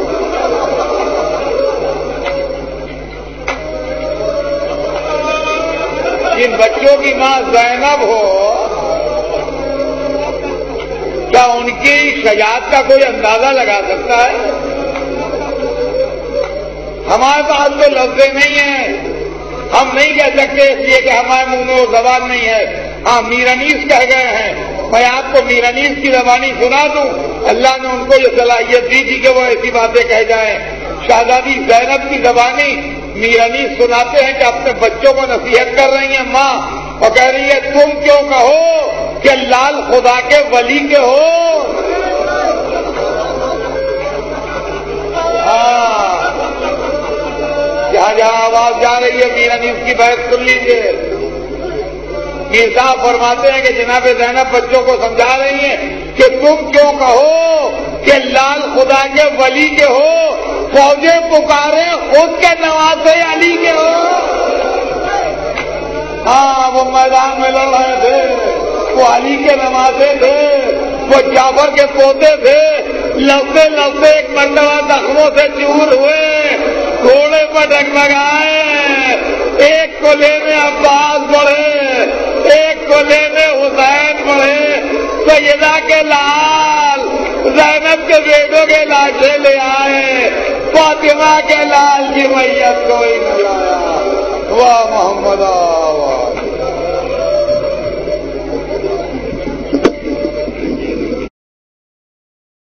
جن بچوں کی ماں زینب ہو، کیا ان کی شجاعت کا کوئی اندازہ لگا سکتا ہے؟ ہمارے پاس تو لفظ نہیں ہیں، ہم نہیں کہہ سکتے اس لیے کہ ہمارے منہ میں وہ زبان نہیں ہے۔ ہاں، میرانیس کہہ گئے ہیں، میں آپ کو میرانیس کی زبانی سنا دوں۔ اللہ نے ان کو یہ صلاحیت دی تھی کہ وہ ایسی باتیں کہہ جائیں۔ شہزادی زینب کی زبانی میرانیس سناتے ہیں کہ اپنے بچوں کو نصیحت کر رہی ہیں ماں، اور کہہ رہی ہے تم کیوں کہو کہ لال خدا کے ولی کے ہو۔ ہاں، جہاں جہاں آواز جا رہی ہے میرانیس کی بحث سن لیجیے۔ میر صاحب فرماتے ہیں کہ جناب زینب بچوں کو سمجھا رہی ہیں کہ تم کیوں کہو کہ لال خدا کے ولی کے ہو، فوجیں پکارے خود کے نواسے علی کے ہو۔ ہاں، وہ میدان میں لڑ رہے تھے، وہ علی کے نواسے تھے، وہ جعفر کے پوتے تھے، لفظے لفظے ایک مرتبہ زخموں سے چور ہوئے، گھوڑے پر ڈگمگائے، ایک کو لینے عباس بڑھے، ایک کو لینے حسین بڑھے، سیدہ کے لال زینب کے بیٹوں کے لاشیں لے آئے، فاطمہ کے لال کی میت کوئی نہ لایا۔ واہ محمد واہ۔